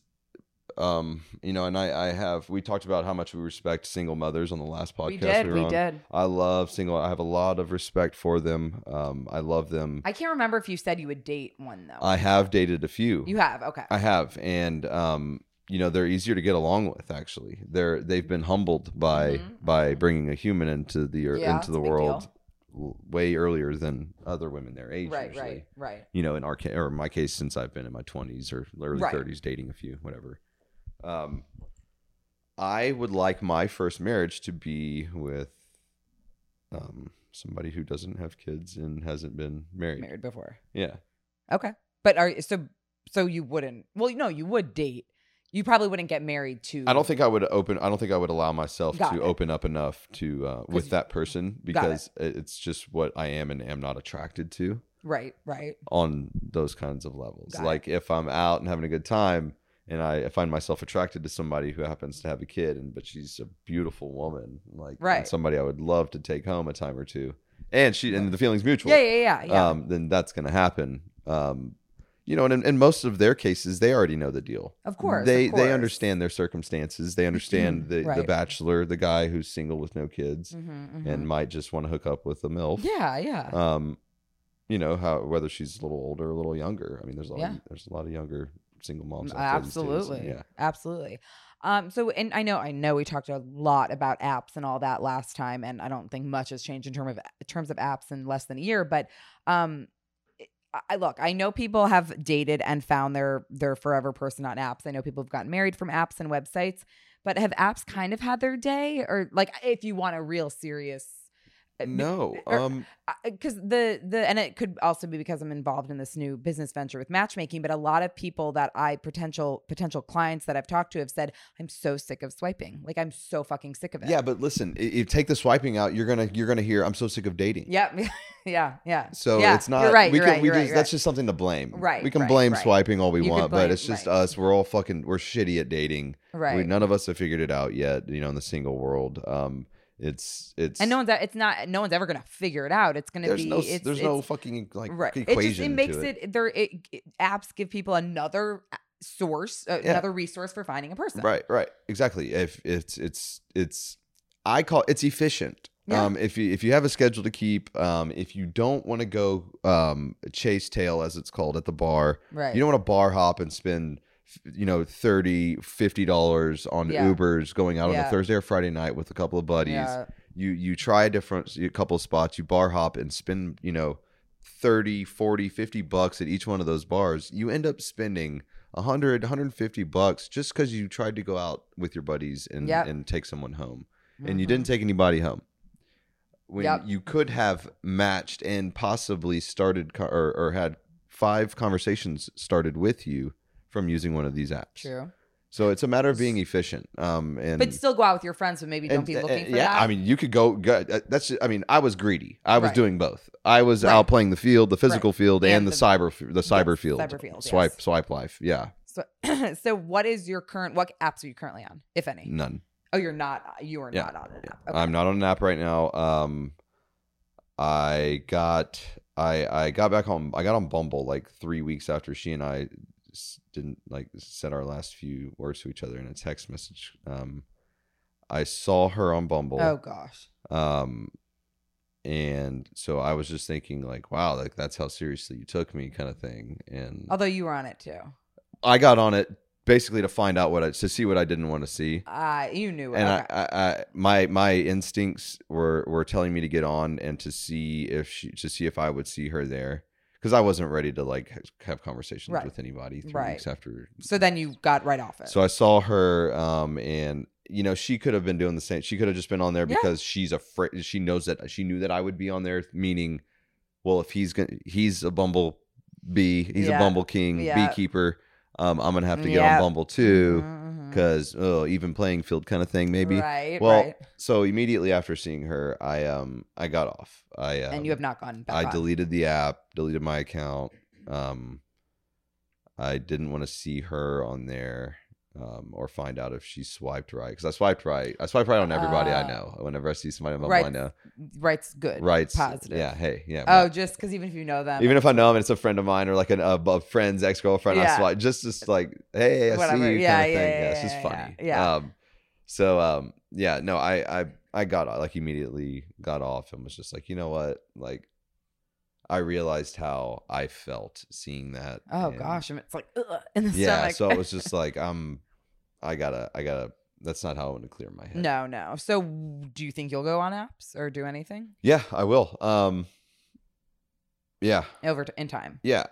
and we talked about how much we respect single mothers on the last podcast. We did. I have a lot of respect for them. I love them. I can't remember if you said you would date one though. I have dated a few. You have? Okay. I have. And, they're easier to get along with, actually. They've been humbled by bringing a human into the world way earlier than other women their age. Right, usually. right. You know, in my case, since I've been in my 20s or early 30s, dating a few, whatever. I would like my first marriage to be with somebody who doesn't have kids and hasn't been married before. Yeah. Okay. But so you wouldn't, well, no, you would date. You probably wouldn't get married to. I don't think I would allow myself to open up enough to with that person, because it's just what I am and am not attracted to. Right. On those kinds of levels. Like if I'm out and having a good time and I find myself attracted to somebody who happens to have a kid, but she's a beautiful woman, like and somebody I would love to take home a time or two, and the feeling's mutual. Yeah. Then that's going to happen. You know, and in most of their cases, they already know the deal. Of course. They understand their circumstances. They understand the bachelor, the guy who's single with no kids and might just want to hook up with a MILF. Yeah. You know, whether she's a little older or a little younger. I mean, there's a lot of younger single moms. Absolutely. Absolutely. So, and I know we talked a lot about apps and all that last time, and I don't think much has changed in terms of apps in less than a year, but, I know people have dated and found their forever person on apps. I know people have gotten married from apps and websites, but have apps kind of had their day? Or like, if you want a real serious, no, because and it could also be because I'm involved in this new business venture with matchmaking, but a lot of people that potential clients that I've talked to have said, I'm so sick of swiping. Like, I'm so fucking sick of it. Yeah, but listen, if you take the swiping out, you're gonna hear, I'm so sick of dating. Yeah. Yeah. So it's not. You're right. That's just something to blame. Right. We can blame swiping all we want, but it's just us. We're all we're shitty at dating. Right. None of us have figured it out yet. You know, in the single world. It's and no one's ever gonna figure it out. It's gonna be there's no fucking equation. It makes apps give people another source, another resource for finding a person. Right, exactly. If it's it's efficient. Yeah. If you have a schedule to keep, if you don't want to go chase tail, as it's called, at the bar, right? You don't want to bar hop and spend $30-$50 on Ubers going out on a Thursday or Friday night with a couple of buddies. Yeah. You try a couple of spots, you bar hop and spend, $30, $40, $50 at each one of those bars. You end up spending $100, $150 just because you tried to go out with your buddies and take someone home. And you didn't take anybody home. When you could have matched and possibly started or had 5 conversations started with you from using one of these apps. True. So it's a matter of being efficient, but still go out with your friends, but maybe don't be looking for that. Yeah, I mean, you could go. I was greedy. I was doing both. I was out playing the field, the physical field, and the cyber field. Cyber field. Swipe life. Yeah. So what apps are you currently on, if any? None. Oh, you're not. You are not on an app. Okay. I'm not on an app right now. I got back home. I got on Bumble like 3 weeks after she and I didn't said our last few words to each other in a text message. I saw her on Bumble. Oh gosh. And so I was just thinking wow, that's how seriously you took me, kind of thing. And although you were on it too, I got on it basically to find out to see what I didn't want to see. You knew it. And okay. my instincts were telling me to get on and to see if I would see her there. Because I wasn't ready to have conversations with anybody 3 weeks after. So then you got right off it. So I saw her, and she could have been doing the same. She could have just been on there because she's afraid. She knew that I would be on there. Meaning, well, if he's a Bumble bee, he's a Bumble king, beekeeper. I'm gonna have to get on Bumble too. Because even playing field kind of thing, maybe. Right. So immediately after seeing her, I got off. And you have not gone back. I deleted the app, deleted my account. I didn't want to see her on there, or find out if she swiped right. Because I swiped right. I swipe right on everybody I know. Whenever I see somebody on Bumble, I know. Right's good. Right's positive. Yeah. Hey. Yeah. Oh, just because even if you know them, even if I know them, and it's a friend of mine or a friend's ex-girlfriend, I swipe just hey, I whatever. see you, kind of thing. It's just funny. Yeah. No, I got immediately got off and was just you know what, I realized how I felt seeing that. Oh gosh, it's in the stomach. So it was just I gotta That's not how I want to clear my head. No. So do you think you'll go on apps or do anything? Yeah, I will. Yeah. In time. Yeah.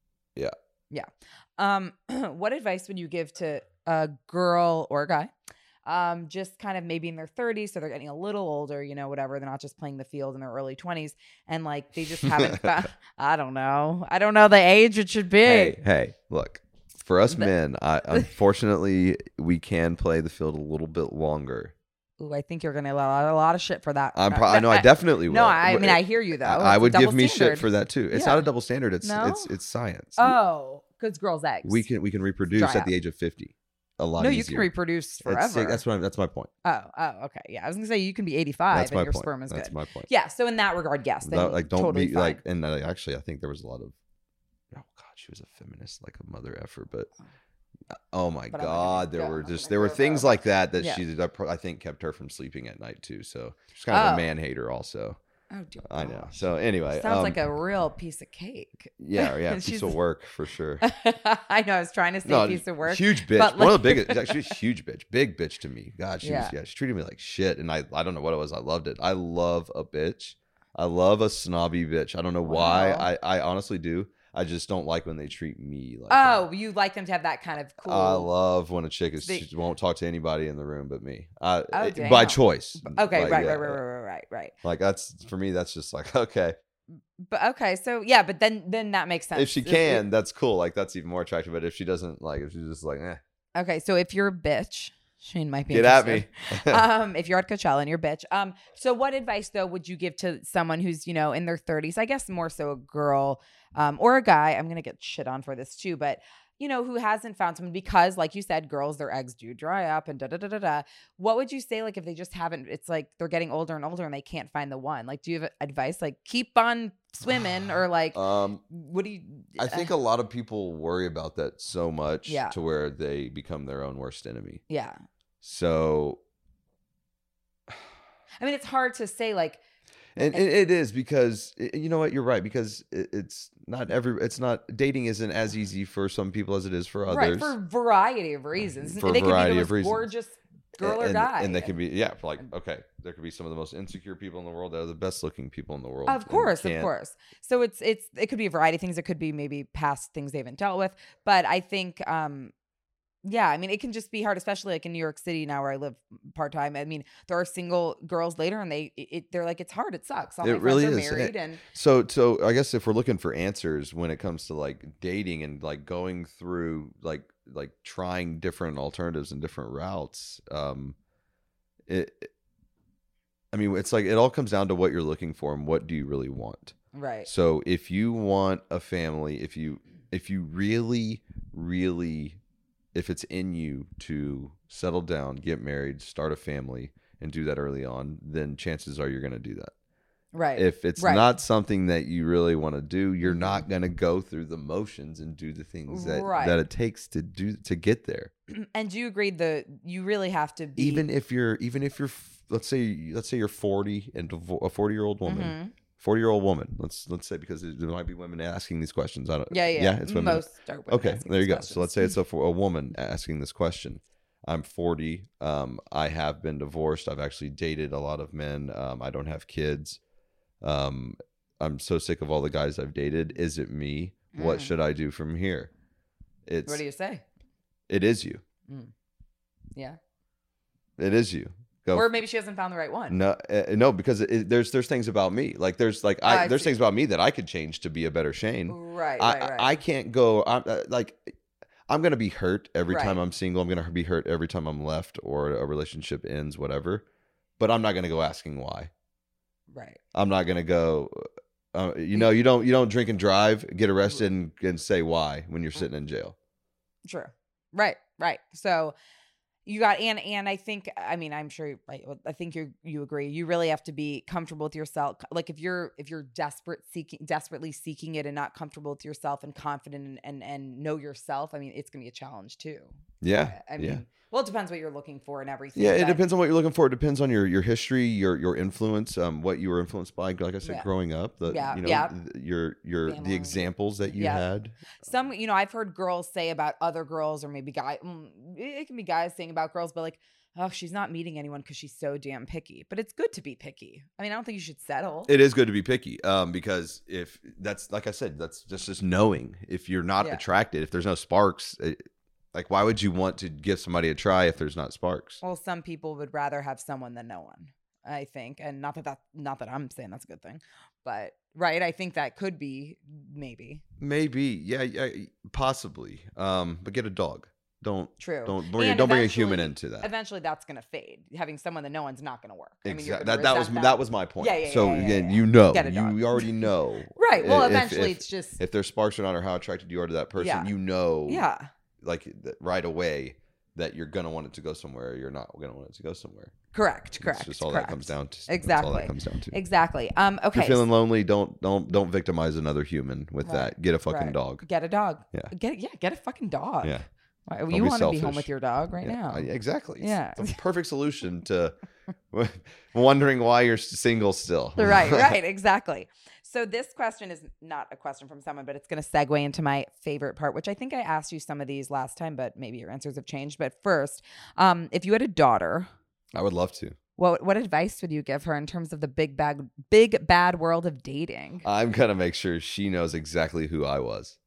What advice would you give to a girl or a guy? Just kind of maybe in their 30s, so they're getting a little older, whatever. They're not just playing the field in their early 20s, and like they just haven't found, I don't know the age it should be. Hey, look. For us men, unfortunately, we can play the field a little bit longer. Ooh, I think you're gonna allow a lot of shit for that. I know I definitely will. No, I mean I hear you though. I would give me shit for that too. It's not a double standard. It's science. Oh, because girls' eggs. We can reproduce at the age of 50. A lot. No, easier. You can reproduce forever. That's my point. Oh, okay. Yeah, I was gonna say you can be 85 and your sperm is good. That's my point. Yeah. So in that regard, yes. Don't totally be fine. like. And actually, I think there was a lot of. Oh God, she was a feminist, like a mother effer, but. Oh my God! There were things like that I think kept her from sleeping at night too. So she's kind of a man hater also. Oh dear. I know. So anyway, sounds like a real piece of cake. Yeah, piece of work for sure. I know. I was trying to say piece of work. Huge bitch. One of the biggest. She was a huge bitch. Big bitch to me. God, she treated me like shit, and I don't know what it was. I loved it. I love a bitch. I love a snobby bitch. I don't know why. I honestly do. I just don't like when they treat me like that. You like them to have that kind of cool. I love when a chick she won't talk to anybody in the room but me. By choice. Okay, right. Like that's for me. That's just like okay. But okay, so yeah, but then that makes sense. If she can, that's cool. Like that's even more attractive. But if she doesn't, like if she's just like, eh. Okay, so if you're a bitch, Shane might be get interested. At me. If you're at Coachella and you're a bitch. So what advice though would you give to someone who's, in their 30s? I guess more so a girl, or a guy. I'm gonna get shit on for this too, but who hasn't found someone because, like you said, girls, their eggs do dry up and da. What would you say, like, if they just haven't? It's like they're getting older and older and they can't find the one. Like, do you have advice? Like, keep on swimming, or like, what do you? I think a lot of people worry about that so much to where they become their own worst enemy. Yeah. So, I mean, it's hard to say, like. And it is because you know what, you're right, because it's not dating isn't as easy for some people as it is for others. Right, for a variety of reasons. They can be the most gorgeous girl or guy. And they can be okay. There could be some of the most insecure people in the world that are the best looking people in the world. Of course. So it could be a variety of things. It could be maybe past things they haven't dealt with. But I think yeah, I mean, it can just be hard, especially like in New York City now where I live part-time. I mean, there are single girls later and they're like, it's hard. It sucks. All my friends are married. And so I guess if we're looking for answers when it comes to like dating and like going through like trying different alternatives and different routes, it's like, it all comes down to what you're looking for and what do you really want. Right. So if you want a family, if you really, really, if it's in you to settle down, get married, start a family, and do that early on, then chances are you're going to do that. Right. If it's not something that you really want to do, you're not going to go through the motions and do the things that it takes to get there. And do you agree that you really have to be, even if you're let's say you're 40 and a 40-year-old woman. Mm-hmm. 40-year-old woman. Let's say, because there might be women asking these questions. I don't. Yeah. It's women. Most are women. Okay, there you go. Questions. So let's say it's a woman asking this question. I'm 40. I have been divorced. I've actually dated a lot of men. I don't have kids. I'm so sick of all the guys I've dated. Is it me? What should I do from here? What do you say? It is you. Yeah. It is you. Or maybe she hasn't found the right one. No, because there's things about me. Like there's things about me that I could change to be a better Shane. Right. I can't go. I'm gonna be hurt every time I'm single. I'm gonna be hurt every time I'm left or a relationship ends, whatever. But I'm not gonna go asking why. Right. I'm not gonna go. You don't drink and drive, get arrested, and say why when you're sitting in jail. True. Right. So. You got and I think, I mean, I'm sure, right? I think you agree. You really have to be comfortable with yourself. Like if you're desperately seeking it and not comfortable with yourself and confident and know yourself, I mean, it's gonna be a challenge too. Yeah. I mean, well, it depends what you're looking for and everything. Yeah, it depends on what you're looking for. It depends on your history, your influence, what you were influenced by. Like I said, growing up, the examples that you had. Some, I've heard girls say about other girls, or maybe it can be guys saying about girls, but like, oh, she's not meeting anyone because she's so damn picky. But it's good to be picky. I mean, I don't think you should settle. It is good to be picky, because if that's, like I said, that's just knowing if you're not attracted, if there's no sparks, like why would you want to give somebody a try if there's not sparks? Well, some people would rather have someone than no one, I think. And not that I'm saying that's a good thing, but right. I think that could be maybe. Yeah, possibly. But get a dog. Don't bring a human into that. Eventually that's going to fade. Having someone that no one's not going to work. Exactly. I mean, that was my point. Yeah. So again, you already know. Right. Well, eventually it's just, if there's sparks or not, or how attracted you are to that person, you know, like right away that you're going to want it to go somewhere. Or you're not going to want it to go somewhere. Correct. That's just all that comes down to. Exactly. That's all that comes down to. Exactly. Okay. If you're feeling lonely, don't victimize another human with that. Get a fucking dog. Get a dog. Yeah. Get a fucking dog. Yeah. You want to be home with your dog right now. Exactly. Yeah. It's the perfect solution to wondering why you're single still. Right. Exactly. So this question is not a question from someone, but it's going to segue into my favorite part, which I think I asked you some of these last time, but maybe your answers have changed. But first, if you had a daughter, I would love to. What advice would you give her in terms of the big bad world of dating? I'm going to make sure she knows exactly who I was.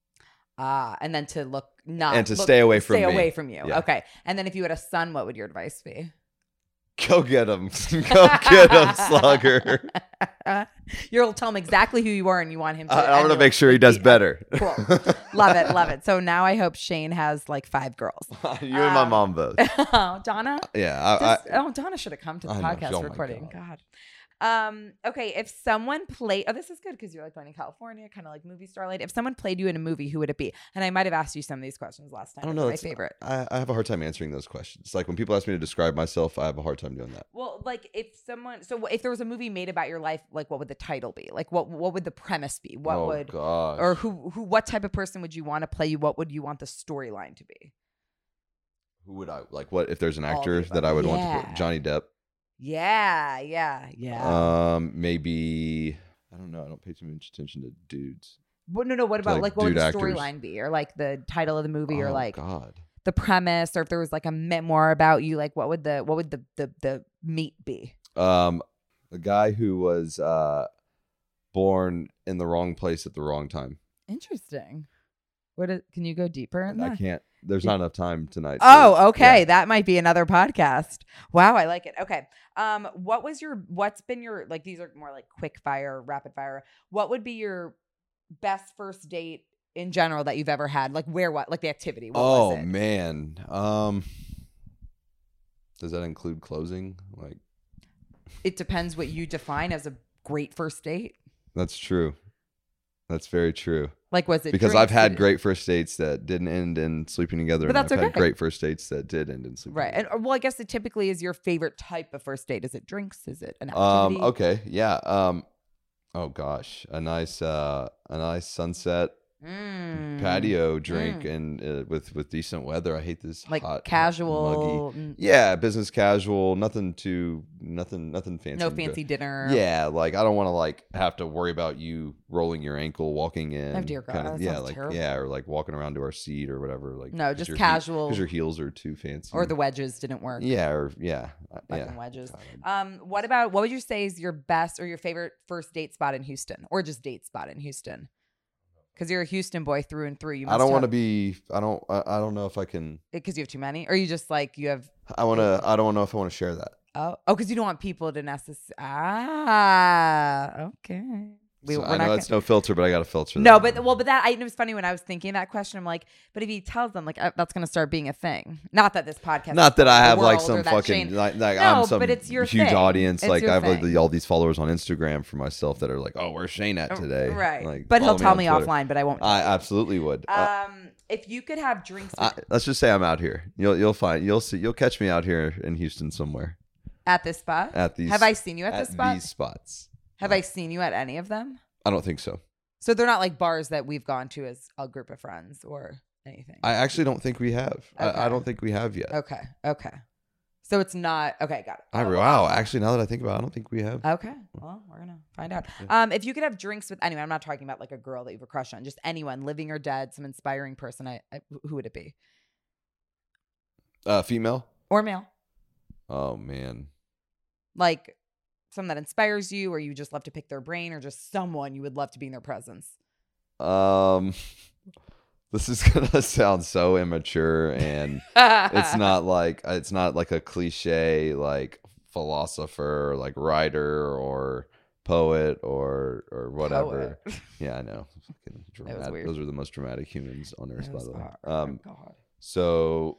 And then to stay away from me. Stay away from you. Yeah. Okay. And then if you had a son, what would your advice be? Go get him. Go get him, Slugger. You'll tell him exactly who you are and you want him to. I'm going to make sure he does better. Cool. Love it. So now I hope Shane has like 5 girls. You and my mom both. Oh, Donna? Yeah. Donna should have come to the podcast recording. God. Okay, if someone played, this is good because you're like going to California, kind of like movie starlight. If someone played you in a movie, who would it be? And I might have asked you some of these questions last time. I don't know. My favorite. I have a hard time answering those questions. Like when people ask me to describe myself, I have a hard time doing that. Well, like if there was a movie made about your life, like what would the title be? Like what would the premise be? Gosh. Or what type of person would you want to play you? What would you want the storyline to be? Who would I like? What if there's an actor that I would want to play? Johnny Depp. Yeah. Maybe I don't know. I don't pay too much attention to dudes. What about what would the storyline be, or like the title of the movie, or like the premise, or if there was like a memoir about you, like what would the meat be? A guy who was born in the wrong place at the wrong time. Interesting. Can you go deeper in that? I can't. There's not enough time tonight. Oh, okay. Yeah. That might be another podcast. Wow, I like it. Okay. What's been your, like, these are more like quick fire, rapid fire. What would be your best first date in general that you've ever had? Like like the activity? What was it? Man. Does that include closing? Like, it depends what you define as a great first date. That's true. That's very true. Like, was it because I've had great first dates that didn't end in sleeping together, but that's I've had great first dates that did end in sleeping together. And well, I guess it typically is your favorite type of first date. Is it drinks? Is it an activity? Okay, yeah. Oh gosh, a nice sunset patio drink and with decent weather. I hate this like hot, casual, muggy. Yeah, business casual. Nothing fancy. No fancy dinner. Yeah, like I don't want to like have to worry about you rolling your ankle walking in. Oh dear God, terrible. Or like walking around to our seat or whatever. Like no, just casual because your heels are too fancy or the wedges didn't work. Wedges. What would you say is your best or your favorite first date spot in Houston, or just date spot in Houston? Because you're a Houston boy through and through. I don't want to be. I don't know if I can. Because you have too many, or you just like you have. I don't know if I want to share that. Oh, because you don't want people to necessarily. Okay. I know it's no filter, but I got to filter. No, but that it was funny when I was thinking that question. I'm like, but if he tells them, like, that's going to start being a thing. Not that this podcast. Not that I have like some fucking like no, I'm some but it's your huge thing. audience. It's like I have like all these followers on Instagram for myself that are like, oh, where's Shane at today? Right. Like, but he'll tell me offline, but I won't. I absolutely would. If you could have drinks, let's just say I'm out here. You'll catch me out here in Houston somewhere. At this spot? At these. Have I seen you at this spot? These spots. Have I seen you at any of them? I don't think so. So they're not like bars that we've gone to as a group of friends or anything? I actually don't think we have. Okay. I don't think we have yet. Okay. So it's not. Okay, got it. Wow. Actually, now that I think about it, I don't think we have. Okay. Well, we're going to find out. Yeah. If you could have drinks with anyone, I'm not talking about like a girl that you have a crush on, just anyone, living or dead, some inspiring person, who would it be? Female? Or male? Oh man. Like someone that inspires you, or you just love to pick their brain, or just someone you would love to be in their presence. This is gonna sound so immature, and it's not like a cliche like philosopher, or like writer or poet or whatever. Poet. Yeah, I know. That was weird. Those are the most dramatic humans on earth, by the way. God. So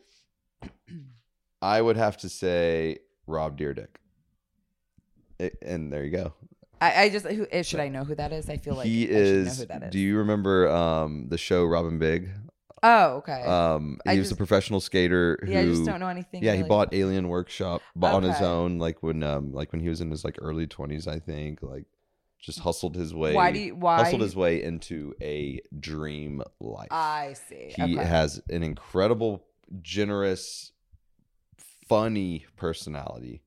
I would have to say Rob Dyrdek. And there you go. I just should I know who that is? I feel like he I is. should know who that is. Do you remember the show Robin Big? Oh, okay. He was a professional skater who. Yeah, I just don't know anything. Yeah, really. He bought Alien Workshop on his Okay. own, like when he was in his like early 20s, I think. Like, just hustled his way. Hustled his way into a dream life. I see. He Okay. has an incredible, generous, funny personality.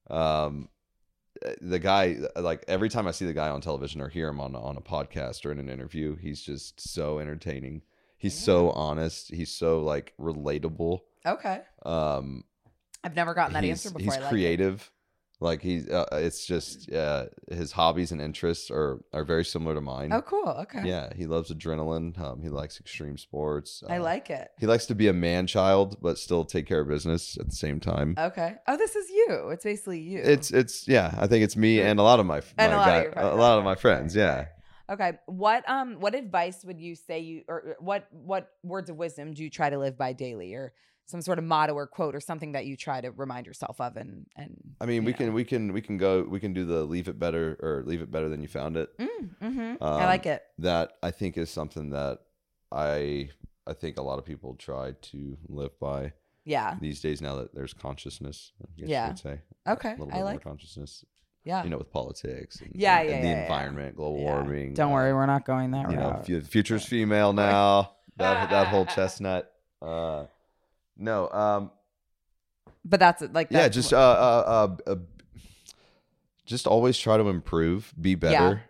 The guy, like every time I see the guy on television or hear him on a podcast or in an interview, he's just so entertaining. He's so honest. He's so like relatable. Okay. I've never gotten that answer before. He's I like creative. Like he's, it's just his hobbies and interests are very similar to mine. Oh, cool. Okay. Yeah, he loves adrenaline. He likes extreme sports. I like it. He likes to be a man child, but still take care of business at the same time. Okay. Oh, this is you. It's basically you. It's yeah. I think it's me and a lot of my a lot of my friends. Yeah. Okay. What advice would you say or what words of wisdom do you try to live by daily, or some sort of motto or quote or something that you try to remind yourself of? And I mean, we can do the leave it better than you found it. I like it. That I think is something that I think a lot of people try to live by. Yeah. These days, now that there's consciousness, I guess Yeah. you would say. Okay. A little I bit like more consciousness. Yeah. With politics. And, Yeah, and the yeah. environment, global warming. Don't worry, we're not going that route. Future's female now. that whole chestnut. No. But that's like Yeah, that's just always try to improve, be better.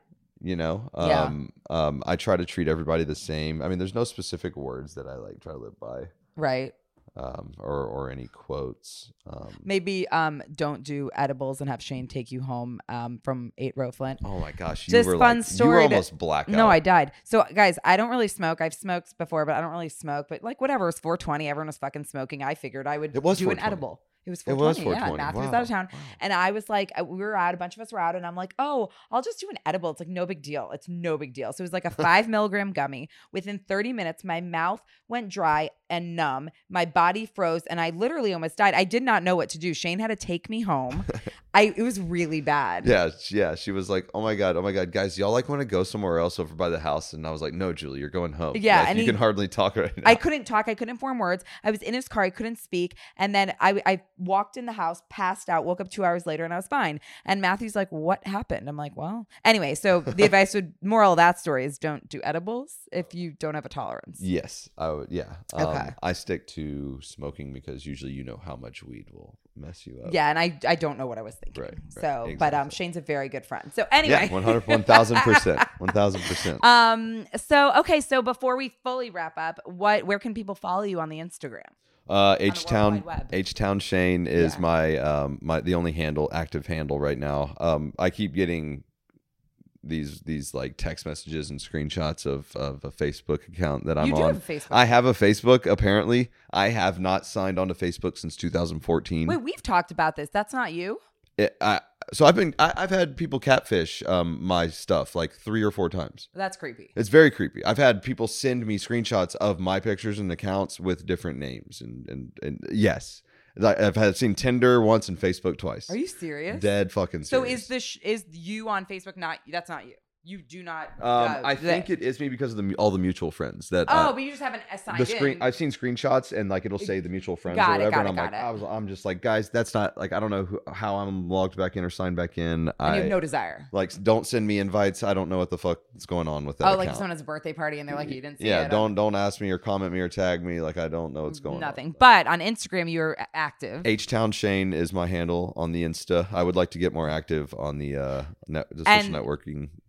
I try to treat everybody the same. I mean, there's no specific words that I like try to live by. right. Or any quotes. Maybe don't do edibles and have Shane take you home from 8 Row Flint. Oh my gosh, you Just were fun like story you were to- almost blackout. No, I died. So guys, I don't really smoke. I've smoked before, but I don't really smoke. But like whatever, it was 420. Everyone was fucking smoking. I figured I would It was do an 420. edible. It was It was 420. Yeah, 420. Matthew was Wow. out of town. Wow. And I was like, we were out, a bunch of us were out, and I'm like, oh, I'll just do an edible. It's like no big deal. It's no big deal. So it was like a 5 milligram gummy. Within 30 minutes, my mouth went dry and numb. My body froze, and I literally almost died. I did not know what to do. Shane had to take me home. It was really bad. Yeah. She was like, oh my god, guys, y'all like want to go somewhere else over by the house? And I was like, no, Julie, you're going home. Yeah, Like, and you can hardly talk right now. I couldn't talk. I couldn't form words. I was in his car. I couldn't speak. And then I walked in the house, passed out, woke up 2 hours later, and I was fine. And Matthew's like, what happened? I'm like, well, anyway. So the advice moral of that story is don't do edibles if you don't have a tolerance. Yes, I would. Yeah. Okay. I stick to smoking because usually you know how much weed will mess you up. Yeah, and I don't know what I was thinking. Right, So, but exactly. Shane's a very good friend. So anyway. Yeah, 1000%. 1000%. So before we fully wrap up, where can people follow you on the Instagram? H Town World Wide Web. H Town Shane is Yeah. my the only active handle right now. I keep getting these like text messages and screenshots of a Facebook account that I'm You do on. have a Facebook. I have a Facebook. Apparently, I have not signed on to Facebook since 2014. Wait, we've talked about this. That's not you? So I've had people catfish my stuff like 3 or 4 times. That's creepy. It's very creepy. I've had people send me screenshots of my pictures and accounts with different names and yes, I've seen Tinder once and Facebook twice. Are you serious? Dead fucking So serious. is you on Facebook not? That's not you. You do not. I think it is me because of all the mutual friends that. Oh, but you just haven't assigned in. I've seen screenshots and like it'll say the mutual friends Got or it, whatever, got and it, I'm like, got it. I'm just like, guys, that's not like I don't know how I'm logged back in or signed back in. And you have no desire. Like, don't send me invites. I don't know what the fuck is going on with that. Oh, like account. someone has a birthday party and they're like, you didn't see Yeah, it. don't ask me or comment me or tag me. Like I don't know what's going on. Nothing. But on Instagram, you're active. H Town Shane is my handle on the Insta. I would like to get more active on the social And networking.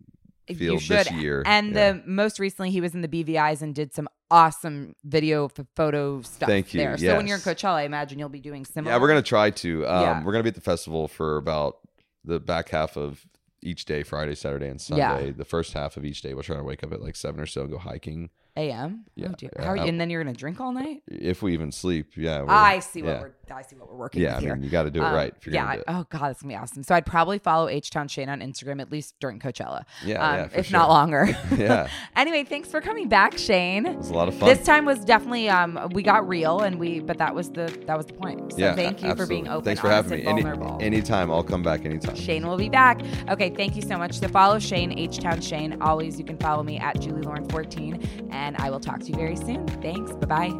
field this year. And the most recently, he was in the BVI's and did some awesome video photo stuff. Thank you. there. Yes. So when you're in Coachella, I imagine you'll be doing similar. Yeah, we're gonna try to. Yeah. We're gonna be at the festival for about the back half of each day, Friday, Saturday, and Sunday. Yeah. The first half of each day, we'll try to wake up at like 7 or so, go hiking. AM. Yeah. Oh, dear. Yeah. How are you, and then you're gonna drink all night. If we even sleep, yeah. I see what we're working Yeah, with here. I mean, you got to do it right. If you're yeah. gonna do it. Oh God, that's gonna be awesome. So I'd probably follow H-Town Shane on Instagram at least during Coachella. Yeah, for if sure. not longer. Yeah. Anyway, thanks for coming back, Shane. It was a lot of fun. This time was definitely we got real but that was the point. So yeah, thank you for being open. Thanks for honest, having me. and vulnerable. Anytime, I'll come back anytime. Shane will be back. Okay, thank you so much. So follow Shane, H-Town Shane. Always, you can follow me at JulieLauren14, and I will talk to you very soon. Thanks. Bye-bye.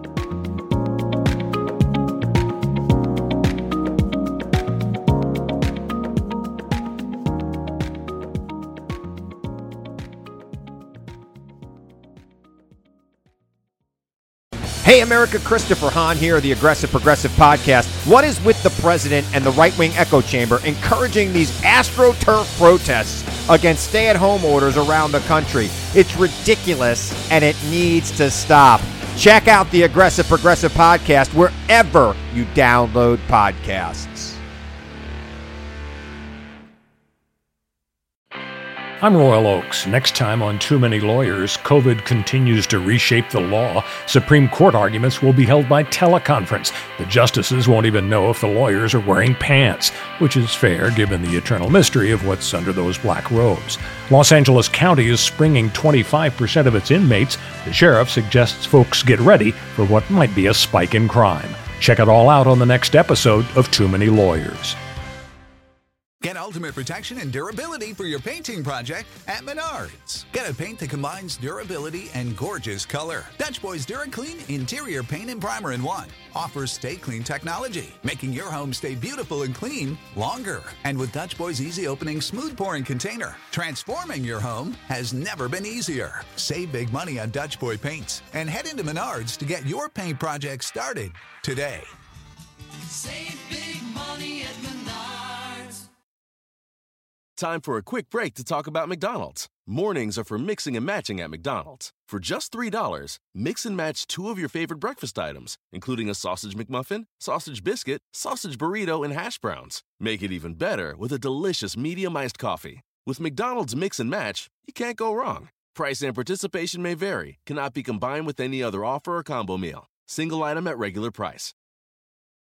Hey America, Christopher Hahn here, the Aggressive Progressive Podcast. What is with the president and the right-wing echo chamber encouraging these AstroTurf protests against stay-at-home orders around the country? It's ridiculous and it needs to stop. Check out the Aggressive Progressive Podcast wherever you download podcasts. I'm Royal Oakes. Next time on Too Many Lawyers, COVID continues to reshape the law. Supreme Court arguments will be held by teleconference. The justices won't even know if the lawyers are wearing pants, which is fair given the eternal mystery of what's under those black robes. Los Angeles County is springing 25% of its inmates. The sheriff suggests folks get ready for what might be a spike in crime. Check it all out on the next episode of Too Many Lawyers. Get ultimate protection and durability for your painting project at Menards. Get a paint that combines durability and gorgeous color. Dutch Boys DuraClean Interior Paint and Primer in One offers Stay Clean technology, making your home stay beautiful and clean longer. And with Dutch Boys Easy Opening Smooth Pouring Container, transforming your home has never been easier. Save big money on Dutch Boy paints and head into Menards to get your paint project started today. Save big money at Menards. Time for a quick break to talk about McDonald's. Mornings are for mixing and matching at McDonald's. For just $3, mix and match 2 of your favorite breakfast items, including a sausage McMuffin, sausage biscuit, sausage burrito, and hash browns. Make it even better with a delicious medium iced coffee. With McDonald's Mix and Match, you can't go wrong. Price and participation may vary, cannot be combined with any other offer or combo meal. Single item at regular price.